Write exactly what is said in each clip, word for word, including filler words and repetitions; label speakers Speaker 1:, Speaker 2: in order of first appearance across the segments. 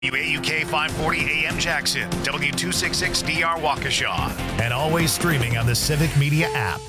Speaker 1: W A U K five forty A M Jackson, W two sixty-six D R Waukesha, and always streaming on the Civic Media app.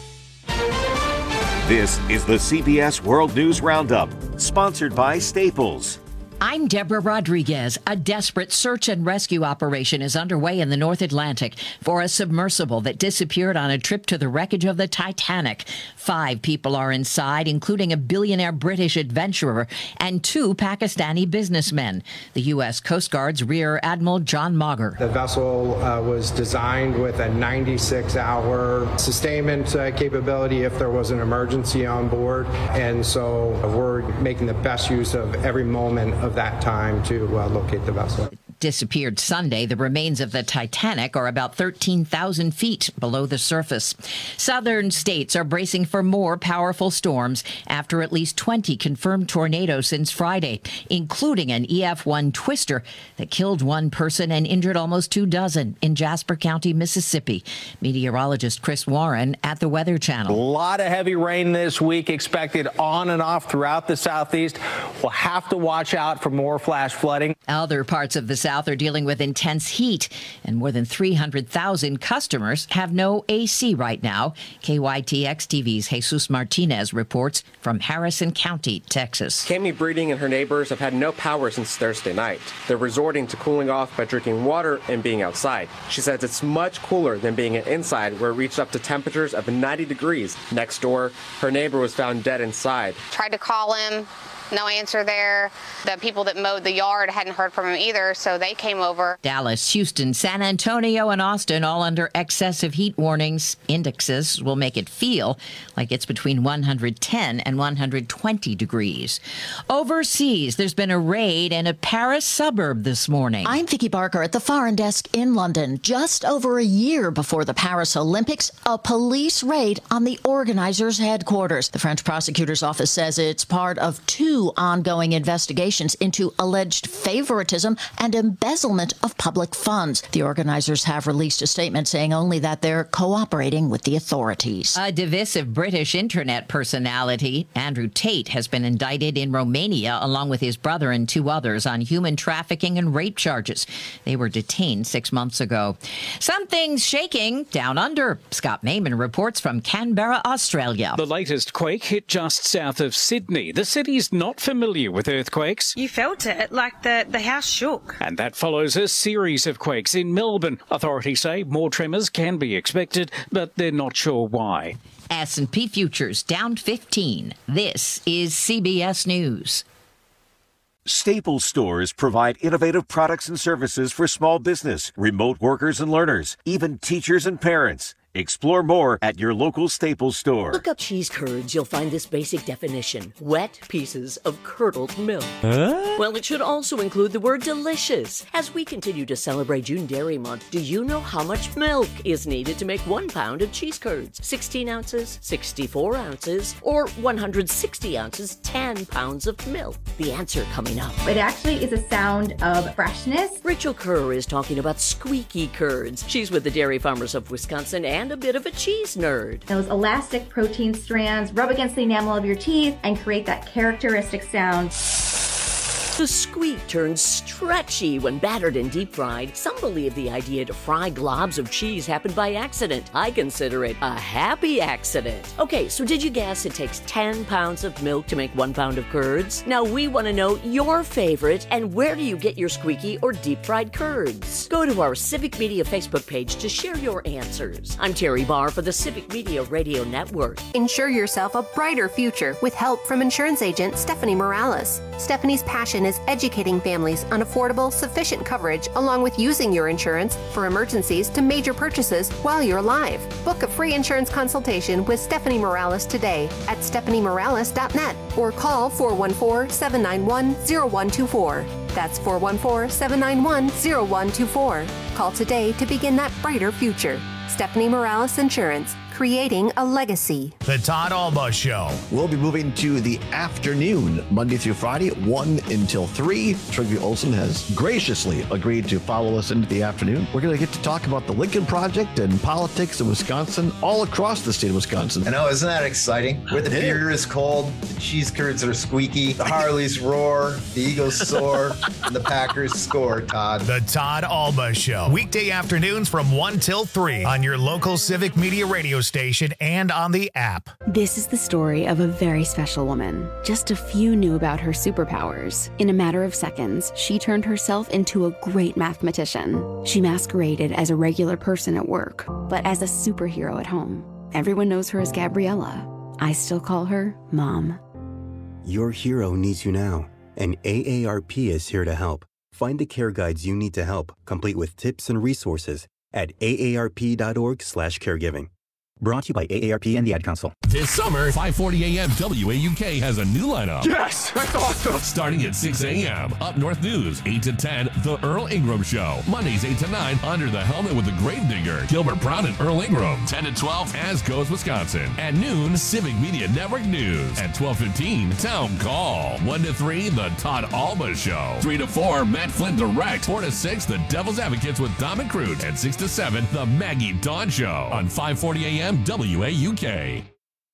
Speaker 2: This is the C B S World News Roundup, sponsored by Staples.
Speaker 3: I'm Deborah Rodriguez. A desperate search and rescue operation is underway in the North Atlantic for a submersible that disappeared on a trip to the wreckage of the Titanic. Five people are inside, including a billionaire British adventurer and two Pakistani businessmen. The U S Coast Guard's Rear Admiral John Mauger.
Speaker 4: The vessel uh, was designed with a ninety-six hour sustainment uh, capability if there was an emergency on board. And so we're making the best use of every moment of that time to uh, locate the vessel.
Speaker 3: Disappeared Sunday. The remains of the Titanic are about thirteen thousand feet below the surface. Southern states are bracing for more powerful storms after at least twenty confirmed tornadoes since Friday, including an E F one twister that killed one person and injured almost two dozen in Jasper County, Mississippi. Meteorologist Chris Warren at the Weather Channel.
Speaker 5: A lot of heavy rain this week expected on and off throughout the southeast. We'll have to watch out for more flash flooding.
Speaker 3: Other parts of the south are dealing with intense heat, and more than three hundred thousand customers have no A C right now. K Y T X T V's Jesus Martinez reports from Harrison County, Texas.
Speaker 6: Cami Breeding and her neighbors have had no power since Thursday night. They're resorting to cooling off by drinking water and being outside. She says it's much cooler than being inside, where it reached up to temperatures of ninety degrees. Next door, her neighbor was found dead inside.
Speaker 7: Tried to call him. No answer there. The people that mowed the yard hadn't heard from him either, so they came over.
Speaker 3: Dallas, Houston, San Antonio, and Austin all under excessive heat warnings. Indexes will make it feel like it's between one hundred ten and one hundred twenty degrees. Overseas, there's been a raid in a Paris suburb this morning.
Speaker 8: I'm Vicky Barker at the Foreign Desk in London. Just over a year before the Paris Olympics, a police raid on the organizers' headquarters. The French prosecutor's office says it's part of two ongoing investigations into alleged favoritism and embezzlement of public funds. The organizers have released a statement saying only that they're cooperating with the authorities.
Speaker 3: A divisive British internet personality, Andrew Tate, has been indicted in Romania along with his brother and two others on human trafficking and rape charges. They were detained six months ago. Something's shaking down under. Scott Mayman reports from Canberra, Australia.
Speaker 9: The latest quake hit just south of Sydney. The city's not familiar with earthquakes.
Speaker 10: You felt it, like the, the house shook.
Speaker 9: And that follows a series of quakes in Melbourne. Authorities say more tremors can be expected, but they're not sure why.
Speaker 3: S and P futures down fifteen. This is C B S News.
Speaker 2: Staples stores provide innovative products and services for small business, remote workers and learners, even teachers and parents. Explore more at your local Staples store.
Speaker 11: Look up cheese curds. You'll find this basic definition. Wet pieces of curdled milk.
Speaker 9: Huh?
Speaker 11: Well, it should also include the word delicious. As we continue to celebrate June Dairy Month, do you know how much milk is needed to make one pound of cheese curds? sixteen ounces, sixty-four ounces, or one hundred sixty ounces, ten pounds of milk? The answer coming up.
Speaker 12: It actually is a sound of freshness.
Speaker 11: Rachel Kerr is talking about squeaky curds. She's with the Dairy Farmers of Wisconsin and a bit of a cheese nerd.
Speaker 12: Those elastic protein strands rub against the enamel of your teeth and create that characteristic sound.
Speaker 11: The squeak turns stretchy when battered and deep fried. Some believe the idea to fry globs of cheese happened by accident. I consider it a happy accident. Okay, so did you guess it takes ten pounds of milk to make one pound of curds? Now we want to know your favorite and where do you get your squeaky or deep fried curds? Go to our Civic Media Facebook page to share your answers. I'm Terry Barr for the Civic Media Radio Network.
Speaker 13: Insure yourself a brighter future with help from insurance agent Stephanie Morales. Stephanie's passion is educating families on affordable, sufficient coverage along with using your insurance for emergencies to major purchases while you're alive. Book a free insurance consultation with Stephanie Morales today at stephanie morales dot net or call four one four, seven nine one, zero one two four. That's four one four, seven nine one, zero one two four. Call today to begin that brighter future. Stephanie Morales Insurance, creating a legacy.
Speaker 1: The Todd Alba Show.
Speaker 14: We'll be moving to the afternoon, Monday through Friday, one until three. Trygve Olsen has graciously agreed to follow us into the afternoon. We're going to get to talk about the Lincoln Project and politics in Wisconsin, all across the state of Wisconsin.
Speaker 15: I know, isn't that exciting? Where the beer is cold, the cheese curds are squeaky, the Harleys roar, the Eagles soar, and the Packers score, Todd.
Speaker 1: The Todd Alba Show. Weekday afternoons from one till three on your local Civic Media radio station and on the app.
Speaker 16: This is the story of a very special woman. Just a few knew about her superpowers. In a matter of seconds, she turned herself into a great mathematician. She masqueraded as a regular person at work, but as a superhero at home. Everyone knows her as Gabriella. I still call her Mom.
Speaker 17: Your hero needs you now, and A A R P is here to help. Find the care guides you need to help, complete with tips and resources at A A R P dot org slash caregiving. Brought to you by A A R P and the Ad Council.
Speaker 18: This summer, five forty a.m. W A U K has a new lineup.
Speaker 19: Yes, that's awesome.
Speaker 18: Starting at six a.m. Up North News, eight to ten, The Earl Ingram Show. Mondays, eight to nine, Under the Helmet with the Grave Digger, Gilbert Brown and Earl Ingram. ten to twelve, As Goes Wisconsin. At noon, Civic Media Network News. At twelve fifteen, Town Call. one to three, The Todd Alba Show. three to four, Matt Flint Direct. four to six, The Devil's Advocates with Dom and Crute. And six to seven, The Maggie Dawn Show. On five forty a.m. W A U K.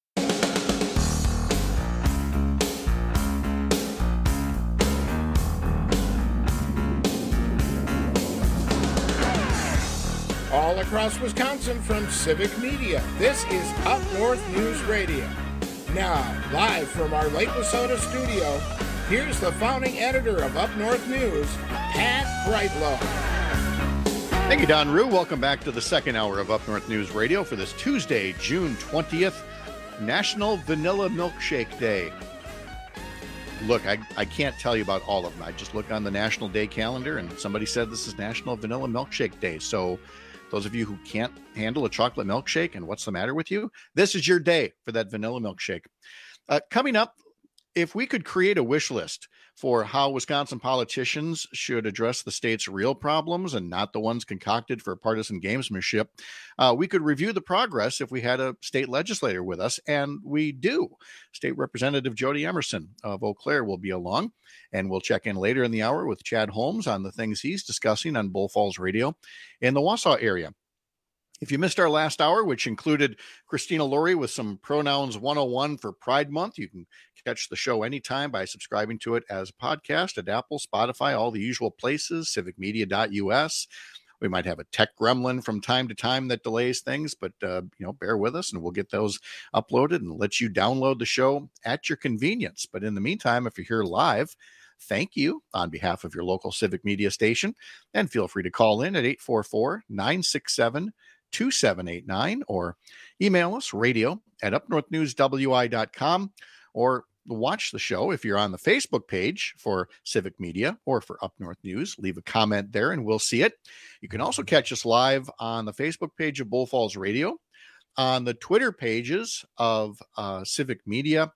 Speaker 20: All across Wisconsin from Civic Media, this is Up North News Radio. Now, live from our Lake Wissota studio, here's the founding editor of Up North News, Pat Brightlow.
Speaker 21: Thank you, Don Rue. Welcome back to the second hour of Up North News Radio for this Tuesday, June twentieth, National Vanilla Milkshake Day. Look, I, I can't tell you about all of them. I just looked on the National Day calendar and somebody said this is National Vanilla Milkshake Day. So those of you who can't handle a chocolate milkshake and what's the matter with you, this is your day for that vanilla milkshake. Uh, coming up, if we could create a wish list for how Wisconsin politicians should address the state's real problems and not the ones concocted for partisan gamesmanship, uh, we could review the progress if we had a state legislator with us, and we do. State Representative Jody Emerson of Eau Claire will be along, and we'll check in later in the hour with Chad Holmes on the things he's discussing on Bull Falls Radio in the Wausau area. If you missed our last hour, which included Christina Laurie with some Pronouns one oh one for Pride Month, you can catch the show anytime by subscribing to it as a podcast at Apple, Spotify, all the usual places, civic media dot U S. We might have a tech gremlin from time to time that delays things, but uh, you know, bear with us and we'll get those uploaded and let you download the show at your convenience. But in the meantime, if you're here live, thank you on behalf of your local Civic Media station, and feel free to call in at eight four four, nine six seven, two seven eight nine or email us radio at up north news w i dot com, or watch the show if you're on the Facebook page for Civic Media or for Up North News. Leave a comment there and we'll see it. You can also catch us live on the Facebook page of Bull Falls Radio, on the Twitter pages of uh, Civic Media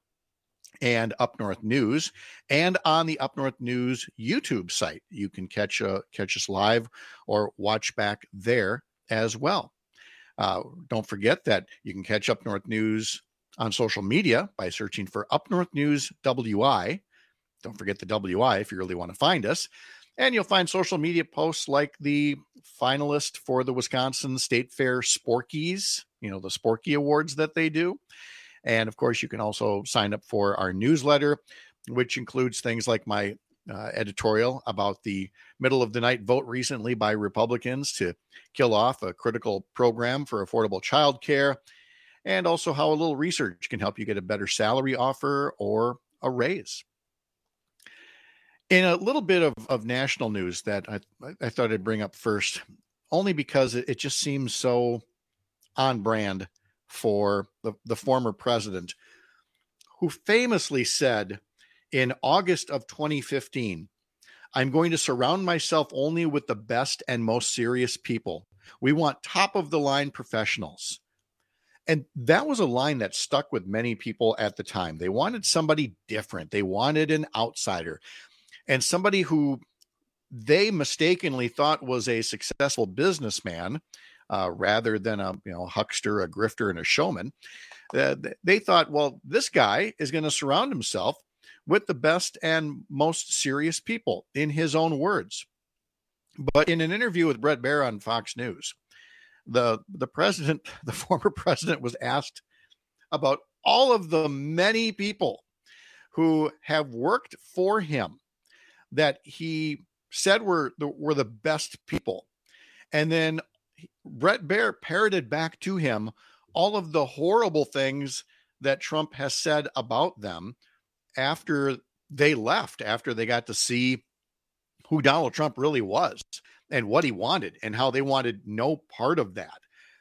Speaker 21: and Up North News, and on the Up North News YouTube site. You can catch uh, catch us live or watch back there as well. Uh, don't forget that you can catch Up North News on social media by searching for Up North News W I. Don't forget the W I if you really want to find us. And you'll find social media posts like the finalist for the Wisconsin State Fair Sporkies, you know, the Sporky Awards that they do. And of course, you can also sign up for our newsletter, which includes things like my uh, editorial about the middle of the night vote recently by Republicans to kill off a critical program for affordable childcare, and also how a little research can help you get a better salary offer or a raise. In a little bit of, of national news that I, I thought I'd bring up first, only because it, it just seems so on brand for the, the former president, who famously said in August of twenty fifteen, "I'm going to surround myself only with the best and most serious people. We want top of the line professionals." And that was a line that stuck with many people at the time. They wanted somebody different. They wanted an outsider, and somebody who they mistakenly thought was a successful businessman, uh, rather than a you know huckster, a grifter, and a showman. Uh, they thought, well, this guy is going to surround himself with the best and most serious people, in his own words. But in an interview with Bret Baier on Fox News, the the president, the former president, was asked about all of the many people who have worked for him that he said were the, were the best people. And then Bret Baier parroted back to him all of the horrible things that Trump has said about them after they left, after they got to see who Donald Trump really was and what he wanted and how they wanted no part of that.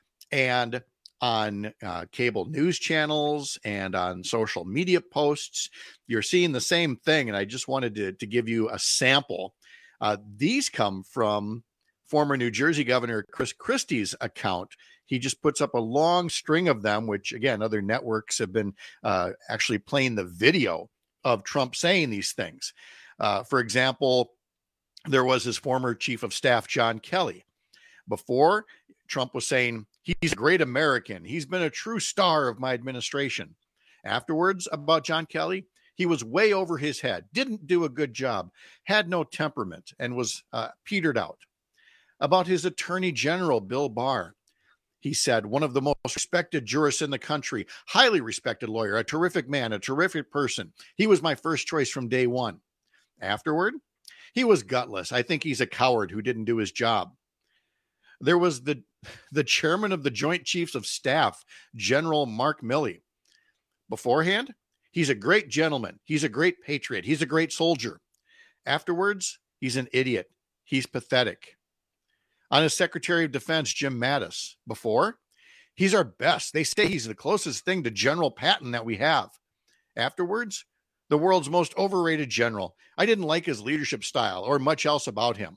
Speaker 21: And on uh, cable news channels and on social media posts, you're seeing the same thing. And I just wanted to, to give you a sample. Uh, these come from former New Jersey Governor Chris Christie's account. He just puts up a long string of them, which, again, other networks have been uh, actually playing the video of Trump saying these things. Uh, for example, there was his former chief of staff, John Kelly. Before, Trump was saying, he's a great American. He's been a true star of my administration. Afterwards, about John Kelly, he was way over his head, didn't do a good job, had no temperament, and was uh, petered out. About his attorney general, Bill Barr, he said, one of the most respected jurists in the country, highly respected lawyer, a terrific man, a terrific person. He was my first choice from day one. Afterward, he was gutless. I think he's a coward who didn't do his job. There was the, the chairman of the Joint Chiefs of Staff, General Mark Milley. Beforehand, he's a great gentleman. He's a great patriot. He's a great soldier. Afterwards, he's an idiot. He's pathetic. On his Secretary of Defense, Jim Mattis. Before, he's our best. They say he's the closest thing to General Patton that we have. Afterwards, the world's most overrated general. I didn't like his leadership style or much else about him.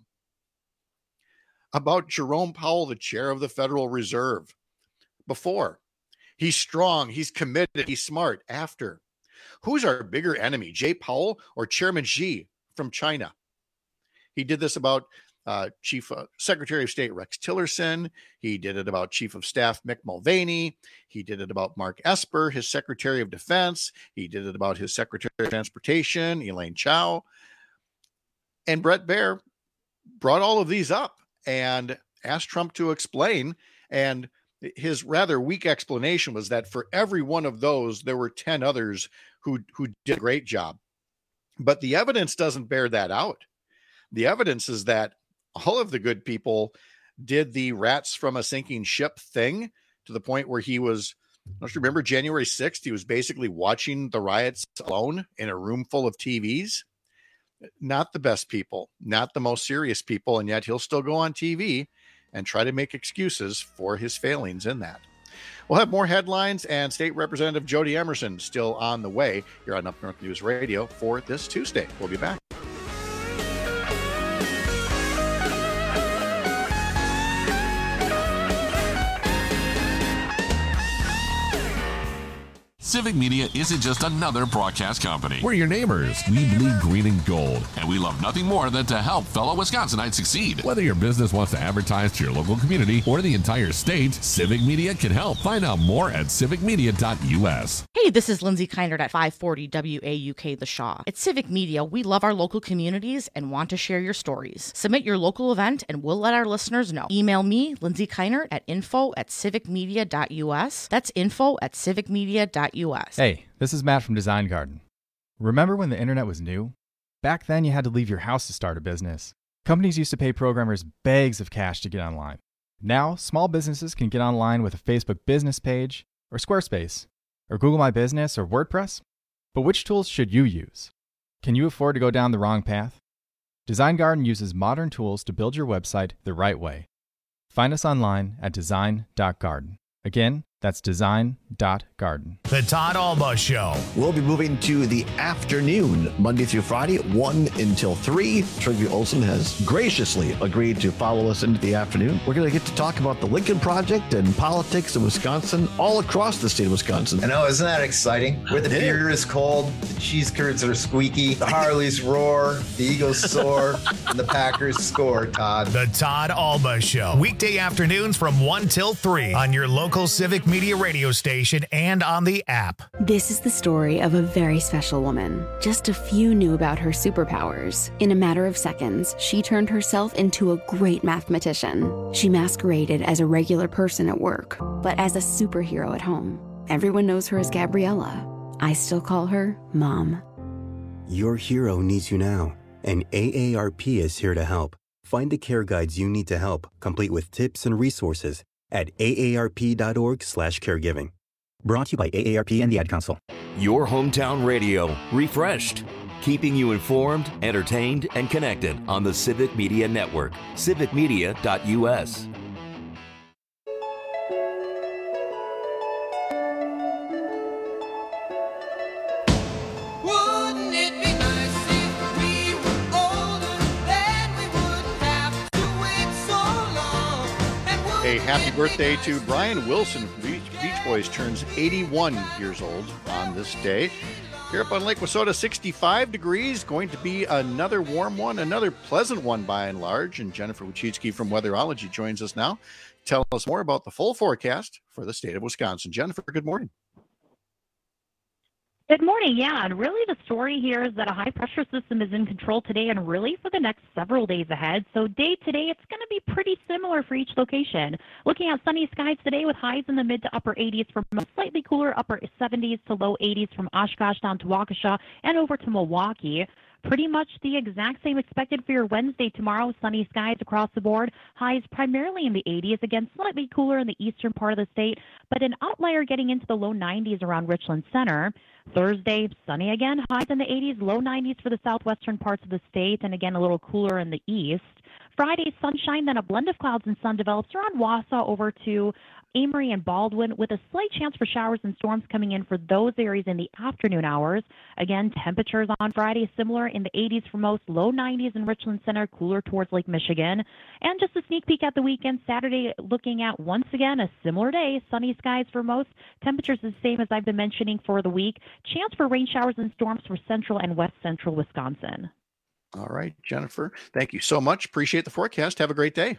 Speaker 21: About Jerome Powell, the chair of the Federal Reserve. Before, he's strong, he's committed, he's smart. After, who's our bigger enemy, Jay Powell or Chairman Xi from China? He did this about uh, Chief uh, Secretary of State Rex Tillerson. He did it about Chief of Staff Mick Mulvaney. He did it about Mark Esper, his Secretary of Defense. He did it about his Secretary of Transportation, Elaine Chao. And Bret Baier brought all of these up and asked Trump to explain. And his rather weak explanation was that for every one of those, there were ten others who, who did a great job. But the evidence doesn't bear that out. The evidence is that all of the good people did the rats from a sinking ship thing to the point where he was, don't you remember January sixth? He was basically watching the riots alone in a room full of T Vs. Not the best people, not the most serious people, and yet he'll still go on T V and try to make excuses for his failings in that. We'll have more headlines and State Representative Jody Emerson still on the way here on Up North News Radio for this Tuesday. We'll be back.
Speaker 18: Civic Media isn't just another broadcast company. We're your neighbors. We bleed green and gold. And we love nothing more than to help fellow Wisconsinites succeed. Whether your business wants to advertise to your local community or the entire state, Civic Media can help. Find out more at civic media dot u s.
Speaker 19: Hey, this is Lindsay Keinert at five forty W A U K The Shaw. At Civic Media, we love our local communities and want to share your stories. Submit your local event and we'll let our listeners know. Email me, Lindsay Keinert, at info at civic media dot u s. That's info at civic media dot u s.
Speaker 22: Hey, this is Matt from Design Garden. Remember when the internet was new? Back then, you had to leave your house to start a business. Companies used to pay programmers bags of cash to get online. Now, small businesses can get online with a Facebook business page, or Squarespace, or Google My Business, or WordPress. But which tools should you use? Can you afford to go down the wrong path? Design Garden uses modern tools to build your website the right way. Find us online at design dot garden. Again, That's design dot garden.
Speaker 1: The Todd Alba Show.
Speaker 14: We'll be moving to the afternoon, Monday through Friday, one until three. Trygve Olsen has graciously agreed to follow us into the afternoon. We're going to get to talk about the Lincoln Project and politics in Wisconsin, all across the state of Wisconsin.
Speaker 15: I know, isn't that exciting? Where the beer is cold, the cheese curds are squeaky, the Harleys roar, the Eagles soar, and the Packers score, Todd.
Speaker 1: The Todd Alba Show. Weekday afternoons from one till three on your local Civic Media radio station and on the app.
Speaker 16: This is the story of a very special woman. Just a few knew about her superpowers. In a matter of seconds, she turned herself into a great mathematician. She masqueraded as a regular person at work, but as a superhero at home. Everyone knows her as Gabriella. I still call her Mom.
Speaker 17: Your hero needs you now, and A A R P is here to help. Find the care guides you need to help, complete with tips and resources at A A R P dot org slash caregiving.
Speaker 4: Brought to you by A A R P and the Ad Council.
Speaker 2: Your hometown radio, refreshed, keeping you informed, entertained, and connected on the Civic Media Network, civic media dot U S.
Speaker 21: A happy birthday to Brian Wilson. Beach, Beach Boys turns eighty-one years old on this day. Here up on Lake Wissota, sixty-five degrees. Going to be another warm one, another pleasant one by and large. And Jennifer Wachitsky from Weatherology joins us now. Tell us more about the full forecast for the state of Wisconsin. Jennifer, good morning.
Speaker 5: Good morning. Yeah, and really the story here is that a high-pressure system is in control today and really for the next several days ahead. So day to day, it's going to be pretty similar for each location. Looking at sunny skies today with highs in the mid to upper eighties from slightly cooler upper seventies to low eighties from Oshkosh down to Waukesha and over to Milwaukee. Pretty much the exact same expected for your Wednesday tomorrow. Sunny skies across the board. Highs primarily in the eighties. Again, slightly cooler in the eastern part of the state, but an outlier getting into the low nineties around Richland Center. Thursday, sunny again. Highs in the eighties, low nineties for the southwestern parts of the state, and again, a little cooler in the east. Friday, sunshine, then a blend of clouds and sun develops around Wausau over to Amory and Baldwin with a slight chance for showers and storms coming in for those areas in the afternoon hours. Again, temperatures on Friday similar in the eighties for most, low nineties in Richland Center, cooler towards Lake Michigan. And just a sneak peek at the weekend, Saturday looking at once again a similar day, sunny skies for most, temperatures the same as I've been mentioning for the week. Chance for rain showers and storms for central and west central Wisconsin.
Speaker 21: All right, Jennifer, thank you so much. Appreciate the forecast. Have a great day.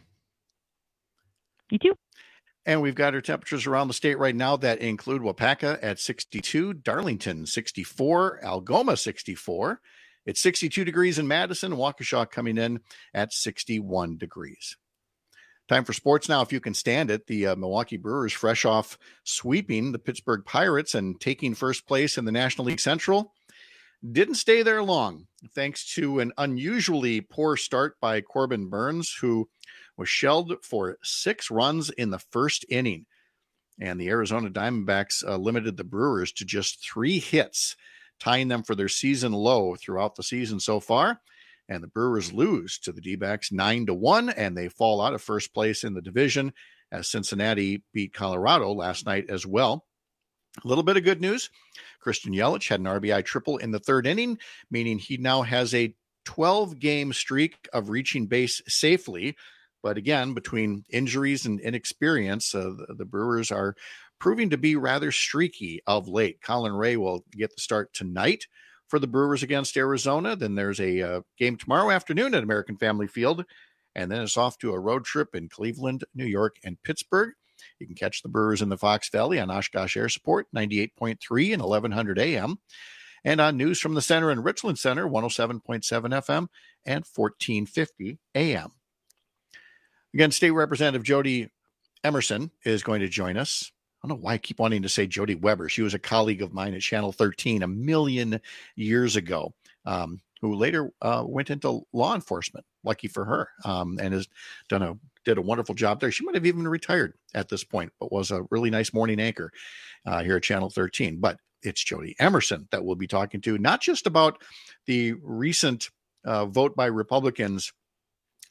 Speaker 5: You too.
Speaker 21: And we've got our temperatures around the state right now that include Wapaka at sixty-two, Darlington sixty-four, Algoma sixty-four. It's sixty-two degrees in Madison, Waukesha coming in at sixty-one degrees. Time for sports now, if you can stand it. The uh, Milwaukee Brewers fresh off sweeping the Pittsburgh Pirates and taking first place in the National League Central. Didn't stay there long, thanks to an unusually poor start by Corbin Burns, who was shelled for six runs in the first inning. And the Arizona Diamondbacks uh, limited the Brewers to just three hits, tying them for their season low throughout the season so far. And the Brewers lose to the D-backs nine to one, and they fall out of first place in the division as Cincinnati beat Colorado last night as well. A little bit of good news. Christian Yelich had an R B I triple in the third inning, meaning he now has a twelve-game streak of reaching base safely. But again, between injuries and inexperience, uh, the, the Brewers are proving to be rather streaky of late. Colin Ray will get the start tonight for the Brewers against Arizona. Then there's a uh, game tomorrow afternoon at American Family Field. And then it's off to a road trip in Cleveland, New York, and Pittsburgh. You can catch the Brewers in the Fox Valley on Oshkosh Air Support, ninety-eight point three and eleven hundred A M. And on News from the Center and Richland Center, one oh seven point seven F M and fourteen fifty A M. Again, State Representative Jody Emerson is going to join us. I don't know why I keep wanting to say Jody Weber. She was a colleague of mine at Channel thirteen a million years ago, um, who later uh, went into law enforcement. Lucky for her, um, and has done a did a wonderful job there. She might have even retired at this point, but was a really nice morning anchor uh, here at Channel thirteen. But it's Jody Emerson that we'll be talking to, not just about the recent uh, vote by Republicans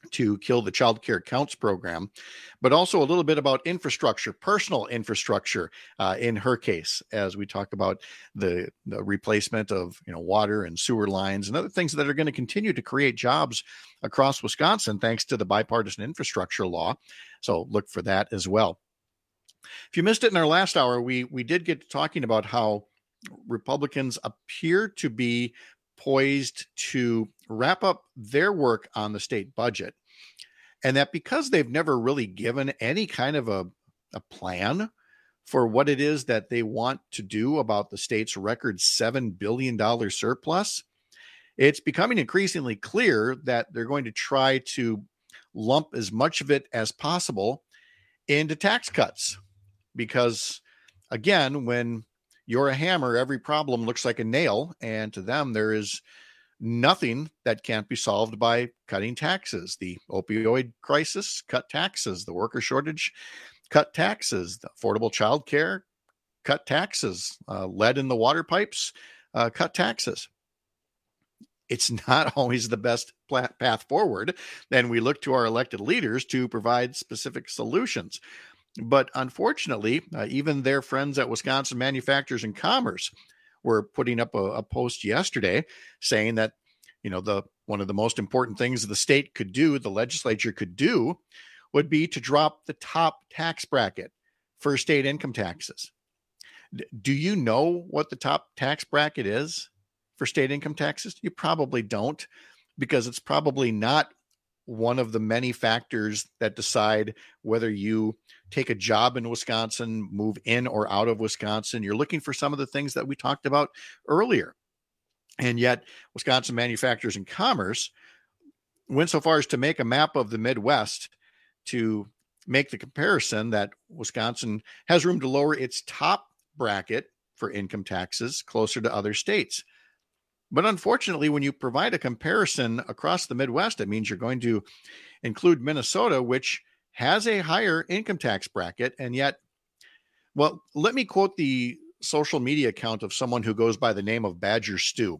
Speaker 21: to kill the Child Care Counts program, but also a little bit about infrastructure, personal infrastructure uh, in her case, as we talk about the, the replacement of you know water and sewer lines and other things that are going to continue to create jobs across Wisconsin thanks to the bipartisan infrastructure law. So look for that as well. If you missed it in our last hour, we we did get to talking about how Republicans appear to be poised to wrap up their work on the state budget, and that because they've never really given any kind of a, a plan for what it is that they want to do about the state's record seven billion dollars surplus, it's becoming increasingly clear that they're going to try to lump as much of it as possible into tax cuts. Because, again, when you're a hammer, every problem looks like a nail, and to them, there is nothing that can't be solved by cutting taxes. The opioid crisis, cut taxes. The worker shortage, cut taxes. The affordable child care, cut taxes. Uh, lead in the water pipes, uh, cut taxes. It's not always the best path forward. Then we look to our elected leaders to provide specific solutions. But unfortunately, uh, even their friends at Wisconsin Manufacturers and Commerce were putting up a, a post yesterday saying that, you know, the one of the most important things the state could do, the legislature could do, would be to drop the top tax bracket for state income taxes. D- do you know what the top tax bracket is for state income taxes? You probably don't, because it's probably not one of the many factors that decide whether you take a job in Wisconsin, move in or out of Wisconsin. You're looking for some of the things that we talked about earlier. And yet Wisconsin Manufacturers and Commerce went so far as to make a map of the Midwest to make the comparison that Wisconsin has room to lower its top bracket for income taxes closer to other states. But unfortunately, when you provide a comparison across the Midwest, it means you're going to include Minnesota, which has a higher income tax bracket. And yet, well, let me quote the social media account of someone who goes by the name of Badger Stew.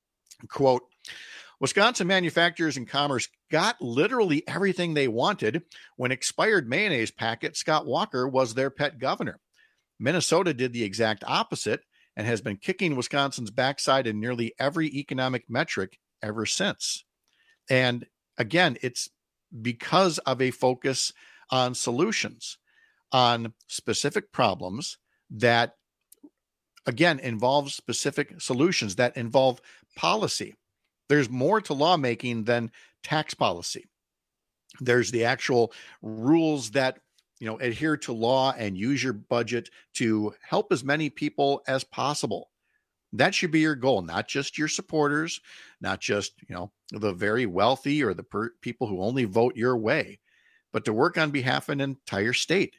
Speaker 21: Quote, Wisconsin Manufacturers and Commerce got literally everything they wanted when expired mayonnaise packet Scott Walker was their pet governor. Minnesota did the exact opposite and has been kicking Wisconsin's backside in nearly every economic metric ever since. And again, it's because of a focus on solutions, on specific problems that, again, involve specific solutions, that involve policy. There's more to lawmaking than tax policy. There's the actual rules that you know, adhere to law and use your budget to help as many people as possible. That should be your goal, not just your supporters, not just, you know, the very wealthy or the per- people who only vote your way, but to work on behalf of an entire state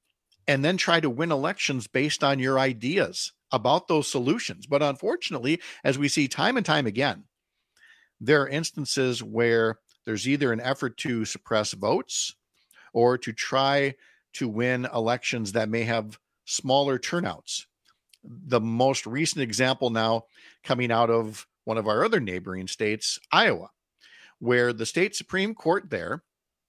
Speaker 21: and then try to win elections based on your ideas about those solutions. But unfortunately, as we see time and time again, there are instances where there's either an effort to suppress votes or to try to win elections that may have smaller turnouts. The most recent example now coming out of one of our other neighboring states, Iowa, where the state Supreme Court there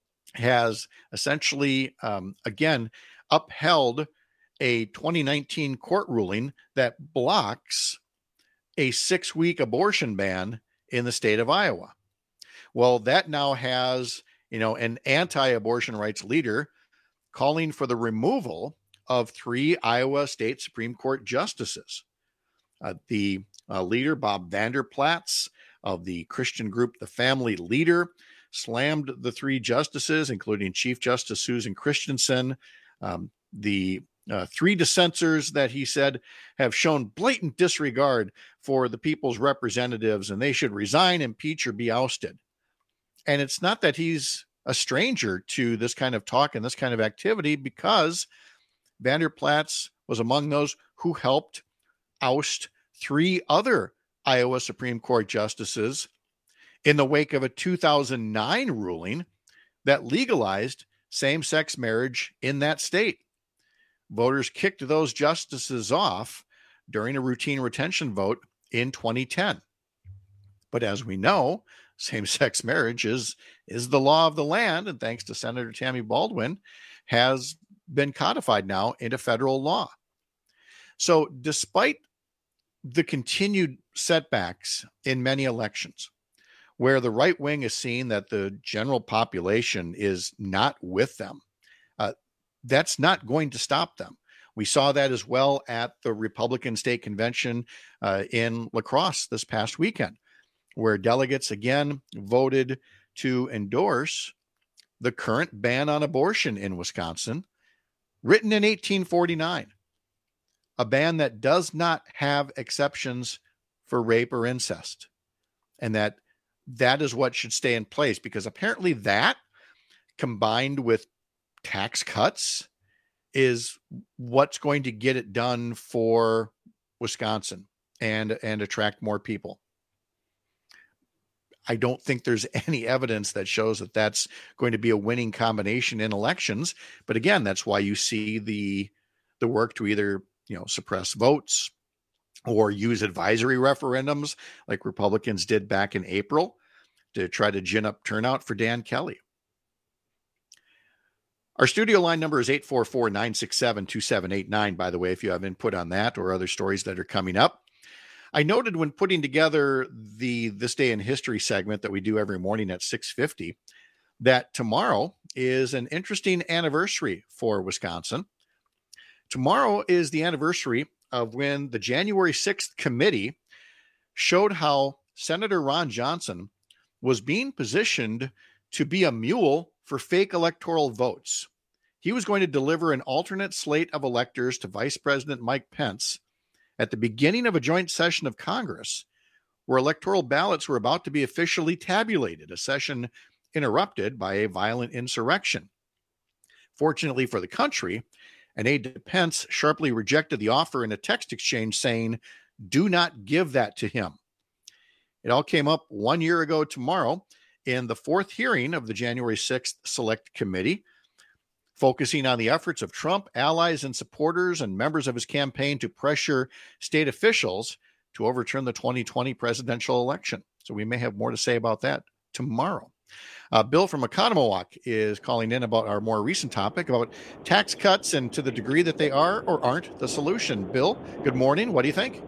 Speaker 21: has essentially, um, again, upheld a twenty nineteen court ruling that blocks a six-week abortion ban in the state of Iowa. Well, that now has, you know, an anti-abortion rights leader calling for the removal of three Iowa State Supreme Court justices. Uh, the uh, leader, Bob Vander Plaats, of the Christian group The Family Leader, slammed the three justices, including Chief Justice Susan Christensen. Um, the uh, three dissenters that he said have shown blatant disregard for the people's representatives, and they should resign, impeach, or be ousted. And it's not that he's a stranger to this kind of talk and this kind of activity, because Vander Plaats was among those who helped oust three other Iowa Supreme Court justices in the wake of a two thousand nine ruling that legalized same-sex marriage in that state. Voters kicked those justices off during a routine retention vote in twenty ten. But as we know, same-sex marriage is, is the law of the land, and thanks to Senator Tammy Baldwin, has been codified now into federal law. So despite the continued setbacks in many elections, where the right wing is seeing that the general population is not with them, uh, that's not going to stop them. We saw that as well at the Republican State Convention uh, in La Crosse this past weekend, where delegates again voted to endorse the current ban on abortion in Wisconsin, written in eighteen forty-nine, a ban that does not have exceptions for rape or incest, and that that is what should stay in place, because apparently that, combined with tax cuts, is what's going to get it done for Wisconsin and, and attract more people. I don't think there's any evidence that shows that that's going to be a winning combination in elections. But again, that's why you see the, the work to either, you know, suppress votes or use advisory referendums like Republicans did back in April to try to gin up turnout for Dan Kelly. Our studio line number is eight four four, nine six seven, two seven eight nine, by the way, if you have input on that or other stories that are coming up. I noted when putting together the This Day in History segment that we do every morning at six fifty, that tomorrow is an interesting anniversary for Wisconsin. Tomorrow is the anniversary of when the January sixth committee showed how Senator Ron Johnson was being positioned to be a mule for fake electoral votes. He was going to deliver an alternate slate of electors to Vice President Mike Pence at the beginning of a joint session of Congress, where electoral ballots were about to be officially tabulated, a session interrupted by a violent insurrection. Fortunately for the country, an aide to Pence sharply rejected the offer in a text exchange saying, "Do not give that to him." It all came up one year ago tomorrow in the fourth hearing of the January sixth Select Committee, focusing on the efforts of Trump, allies and supporters and members of his campaign to pressure state officials to overturn the twenty twenty presidential election. So we may have more to say about that tomorrow. Uh, Bill from Oconomowoc is calling in about our more recent topic about tax cuts and to the degree that they are or aren't the solution. Bill, good morning. What do you think?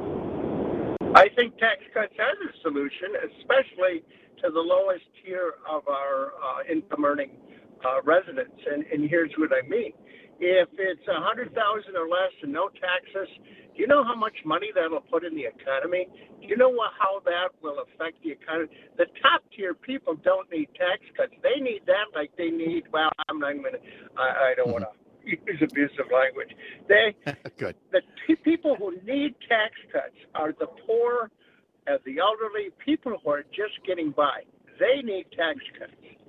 Speaker 6: I think tax cuts are the solution, especially to the lowest tier of our uh, income-earning uh, residents. And, and here's what I mean. If it's one hundred thousand dollars or less and no taxes, do you know how much money that'll put in the economy? Do you know what, how that will affect the economy? The top-tier people don't need tax cuts. They need that like they need, well, I'm not going to, I don't want to use abusive language. They,
Speaker 21: Good.
Speaker 6: The t- people who need tax cuts are the poor, uh, the elderly, people who are just getting by. They need tax cuts.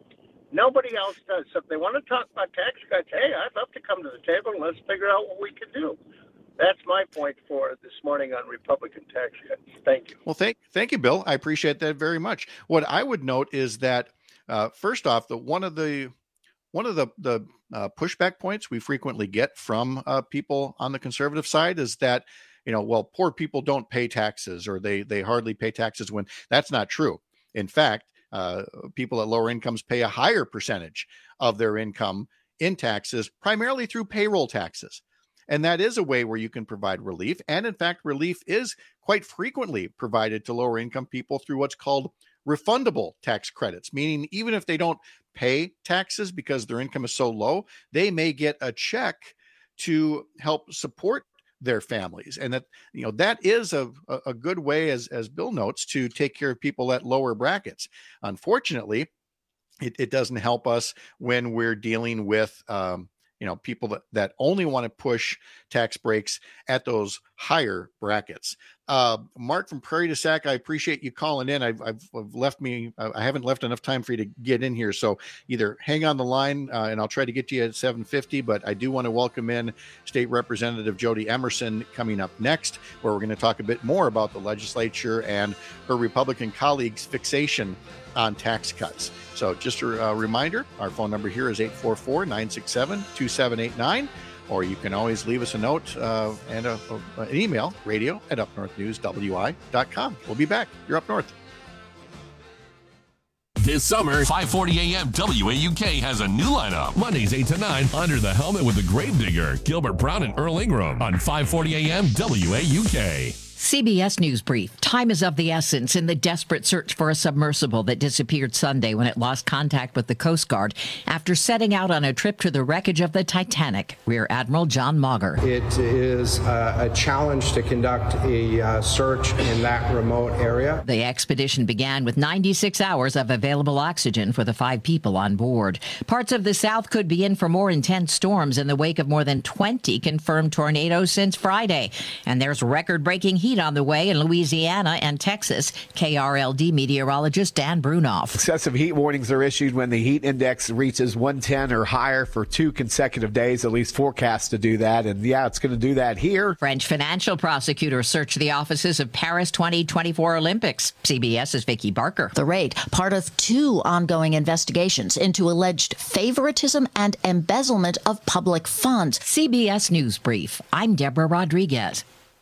Speaker 6: Nobody else does. So if they want to talk about tax cuts, hey, I'd love to come to the table and let's figure out what we can do. That's my point for this morning on Republican tax cuts. Thank you.
Speaker 21: Well, thank thank you, Bill. I appreciate that very much. What I would note is that uh, first off, the one of the one of the the uh, pushback points we frequently get from uh, people on the conservative side is that, you know, well, poor people don't pay taxes or they they hardly pay taxes, when that's not true. In fact, uh, people at lower incomes pay a higher percentage of their income in taxes, primarily through payroll taxes. And that is a way where you can provide relief. And in fact, relief is quite frequently provided to lower income people through what's called refundable tax credits, meaning even if they don't pay taxes because their income is so low, they may get a check to help support their families. And that, you know, that is a, a good way, as, as Bill notes, to take care of people at lower brackets. Unfortunately, it, it doesn't help us when we're dealing with, um, you know, people that, that only want to push tax breaks at those higher brackets. Uh, Mark from Prairie du Sac, I appreciate you calling in. I've, I've, I've left me, I haven't left enough time for you to get in here. So either hang on the line uh, and I'll try to get to you at seven fifty, but I do want to welcome in State Representative Jody Emerson coming up next, where we're going to talk a bit more about the legislature and her Republican colleagues' fixation on tax cuts. So just a uh, reminder, our phone number here is eight four four, nine six seven, two seven eight nine, or you can always leave us a note uh, and a, a, an email, radio at up north news w i dot com. We'll be back. You're Up North.
Speaker 18: This summer, five forty a.m. W A U K has a new lineup. Mondays eight to nine, Under the Helmet with the Gravedigger, Gilbert Brown and Earl Ingram on five forty a.m. W A U K.
Speaker 3: C B S News Brief. Time is of the essence in the desperate search for a submersible that disappeared Sunday when it lost contact with the Coast Guard after setting out on a trip to the wreckage of the Titanic. Rear Admiral John Mauger.
Speaker 7: It is uh, a challenge to conduct a uh, search in that remote area.
Speaker 3: The expedition began with ninety-six hours of available oxygen for the five people on board. Parts of the South could be in for more intense storms in the wake of more than twenty confirmed tornadoes since Friday. And there's record-breaking heat on the way in Louisiana and Texas. K R L D meteorologist Dan Brunoff.
Speaker 8: Excessive heat warnings are issued when the heat index reaches one ten or higher for two consecutive days, at least forecast to do that. And yeah, it's going to do that here.
Speaker 3: French financial prosecutors search the offices of Paris twenty twenty-four Olympics. CBS's Vicki Barker.
Speaker 23: The raid, part of two ongoing investigations into alleged favoritism and embezzlement of public funds.
Speaker 3: C B S News Brief. I'm Deborah Rodriguez.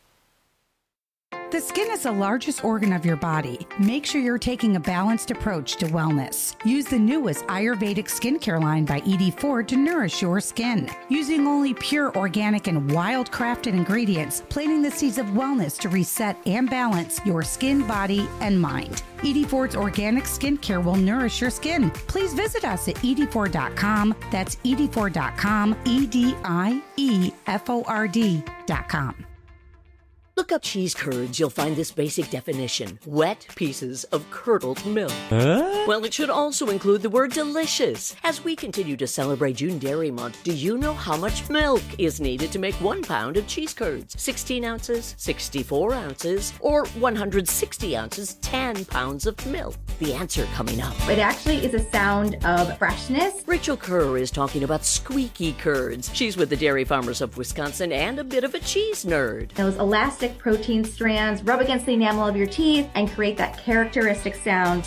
Speaker 24: The skin is the largest organ of your body. Make sure you're taking a balanced approach to wellness. Use the newest Ayurvedic skincare line by E D Ford to nourish your skin. Using only pure, organic, and wild-crafted ingredients, planting the seeds of wellness to reset and balance your skin, body, and mind. E D Ford's organic skincare will nourish your skin. Please visit us at E D Ford dot com. That's E D Ford dot com, E D I E F O R D dot com.
Speaker 11: Look up cheese curds, you'll find this basic definition. Wet pieces of curdled milk.
Speaker 8: Huh?
Speaker 11: Well, it should also include the word delicious. As we continue to celebrate June Dairy Month, do you know how much milk is needed to make one pound of cheese curds? sixteen ounces, sixty-four ounces, or one hundred sixty ounces, ten pounds of milk? The answer coming up.
Speaker 12: It actually is a sound of freshness.
Speaker 11: Rachel Kerr is talking about squeaky curds. She's with the Dairy Farmers of Wisconsin and a bit of a cheese nerd.
Speaker 12: Those elastic protein strands rub against the enamel of your teeth and create that characteristic sound.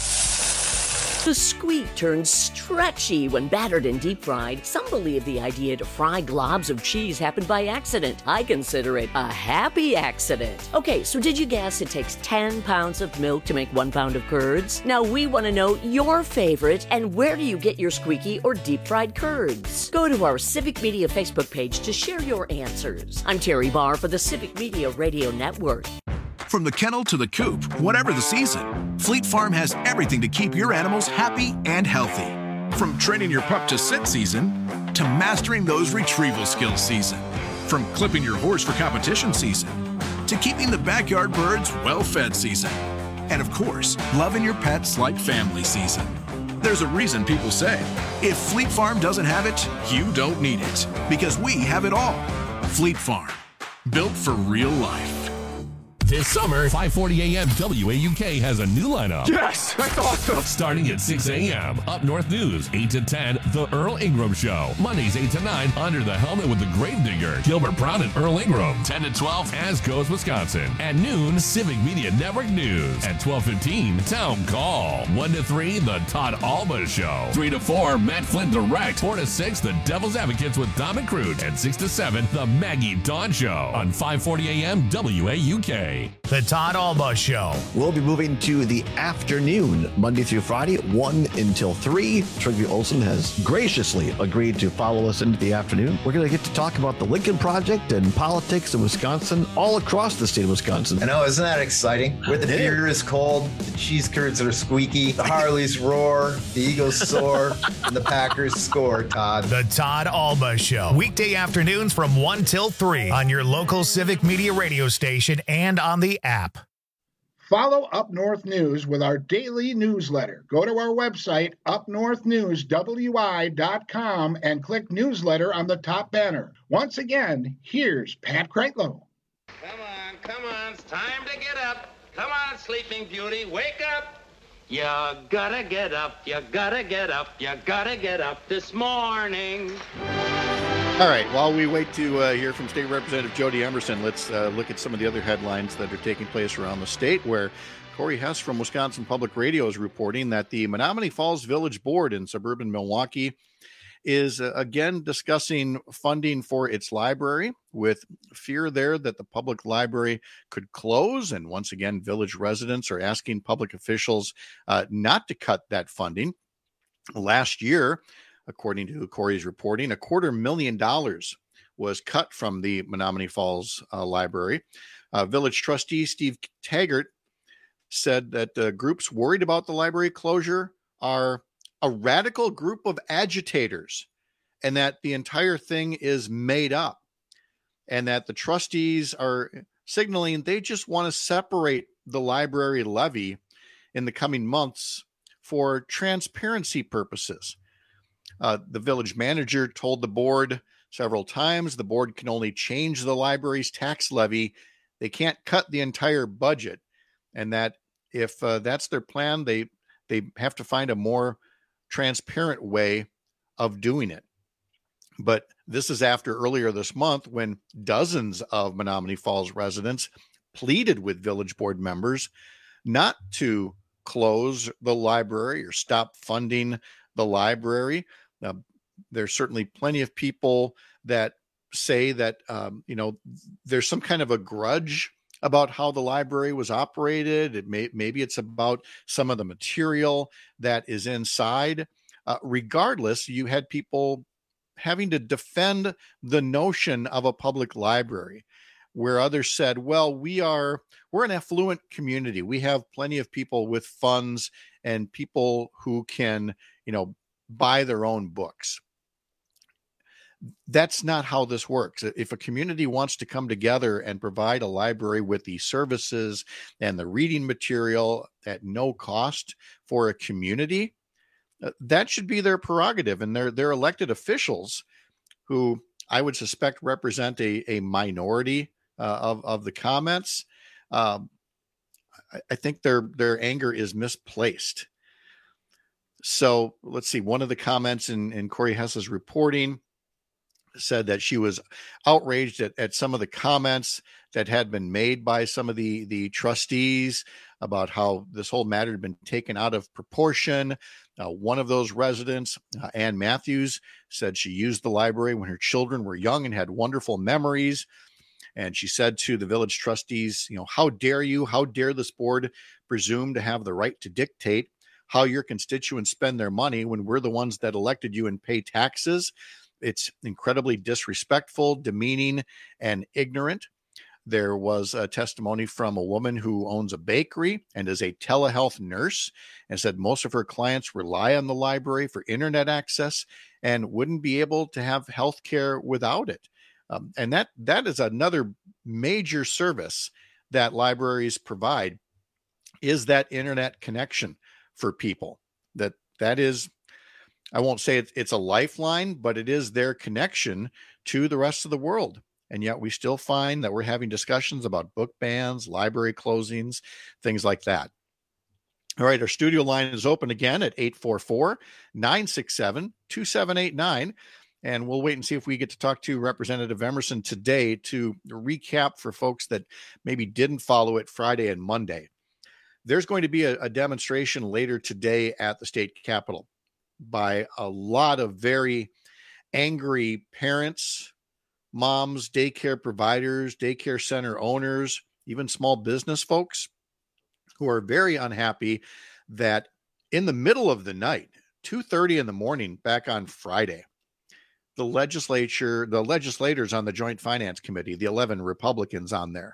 Speaker 11: The squeak turns stretchy when battered and deep fried. Some believe the idea to fry globs of cheese happened by accident. I consider it a happy accident. Okay, so did you guess it takes ten pounds of milk to make one pound of curds? Now we want to know your favorite and where do you get your squeaky or deep fried curds? Go to our Civic Media Facebook page to share your answers. I'm Terry Barr for the Civic Media Radio Network.
Speaker 25: From the kennel to the coop, whatever the season, Fleet Farm has everything to keep your animals happy and healthy. From training your pup to sit season, to mastering those retrieval skills season. From clipping your horse for competition season, to keeping the backyard birds well-fed season. And of course, loving your pets like family season. There's a reason people say, if Fleet Farm doesn't have it, you don't need it. Because we have it all. Fleet Farm, built for real life.
Speaker 18: This summer, five forty a.m. W A U K has a new lineup.
Speaker 8: Yes, that's awesome.
Speaker 18: Starting at six a.m. Up North News, eight to ten, The Earl Ingram Show. Mondays, eight to nine, Under the Helmet with the Gravedigger, Gilbert Brown and Earl Ingram. ten to twelve, As Goes Wisconsin. At noon, Civic Media Network News. At twelve fifteen, Town Call. one to three, The Todd Alba Show. three to four, Matt Flynn Direct. four to six, The Devil's Advocates with Dom and Crude. And six to seven, The Maggie Dawn Show. On five forty a.m. W A U K.
Speaker 1: The Todd Alba Show.
Speaker 14: We'll be moving to the afternoon, Monday through Friday, one until three. Trygve Olsen has graciously agreed to follow us into the afternoon. We're going to get to talk about the Lincoln Project and politics in Wisconsin, all across the state of Wisconsin.
Speaker 15: I know, isn't that exciting? Where the beer is cold, the cheese curds are squeaky, the Harleys roar, the Eagles soar, and the Packers score, Todd.
Speaker 1: The Todd Alba Show. Weekday afternoons from one till three on your local Civic Media radio station and on the app.
Speaker 20: Follow Up North News with our daily newsletter. Go to our website, up north news w i dot com, and click newsletter on the top banner. Once again, here's Pat Kreitlow.
Speaker 26: Come on, come on, it's time to get up. Come on, Sleeping Beauty, wake up. You gotta get up, you gotta get up, you gotta get up this morning.
Speaker 21: All right, while we wait to uh, hear from State Representative Jody Emerson, let's uh, look at some of the other headlines that are taking place around the state, where Corey Hess from Wisconsin Public Radio is reporting that the Menominee Falls Village Board in suburban Milwaukee is uh, again discussing funding for its library, with fear there that the public library could close. And once again, Village residents are asking public officials uh, not to cut that funding. Last year, according to Corey's reporting, a quarter million dollars was cut from the Menominee Falls uh, Library. Uh, Village trustee Steve Taggart said that uh, groups worried about the library closure are a radical group of agitators, and that the entire thing is made up, and that the trustees are signaling they just want to separate the library levy in the coming months for transparency purposes. Uh, the village manager told the board several times the board can only change the library's tax levy. They can't cut the entire budget, and that if uh, that's their plan, they they have to find a more transparent way of doing it. But this is after earlier this month when dozens of Menominee Falls residents pleaded with village board members not to close the library or stop funding the library. Uh, there's certainly plenty of people that say that, um, you know, there's some kind of a grudge about how the library was operated. It may, maybe it's about some of the material that is inside. Uh, regardless, you had people having to defend the notion of a public library, where others said, well, we are, we're an affluent community. We have plenty of people with funds and people who can, you know, buy their own books. That's not how this works. If a community wants to come together and provide a library with the services and the reading material at no cost for a community, that should be their prerogative. And their their elected officials, who I would suspect represent a, a minority uh, of, of the comments, um, I, I think their their anger is misplaced. So let's see. One of the comments in, in Corey Hess's reporting said that she was outraged at, at some of the comments that had been made by some of the, the trustees about how this whole matter had been taken out of proportion. Uh, one of those residents, uh, Ann Matthews, said she used the library when her children were young and had wonderful memories. And she said to the village trustees, you know, how dare you, how dare this board presume to have the right to dictate how your constituents spend their money when we're the ones that elected you and pay taxes? It's incredibly disrespectful, demeaning, and ignorant. There was a testimony from a woman who owns a bakery and is a telehealth nurse, and said most of her clients rely on the library for internet access and wouldn't be able to have health care without it. Um, and that that is another major service that libraries provide, is that internet connection for people. That that is, I won't say it's, it's a lifeline, but it is their connection to the rest of the world. And yet we still find that we're having discussions about book bans, library closings, things like that. All right, our studio line is open again at eight four four, nine six seven, two seven eight nine. And we'll wait and see if we get to talk to Representative Emerson today to recap for folks that maybe didn't follow it Friday and Monday. There's going to be a, a demonstration later today at the state capitol by a lot of very angry parents, moms, daycare providers, daycare center owners, even small business folks who are very unhappy that in the middle of the night, two thirty in the morning back on Friday, the legislature, the legislators on the Joint Finance Committee, the eleven Republicans on there,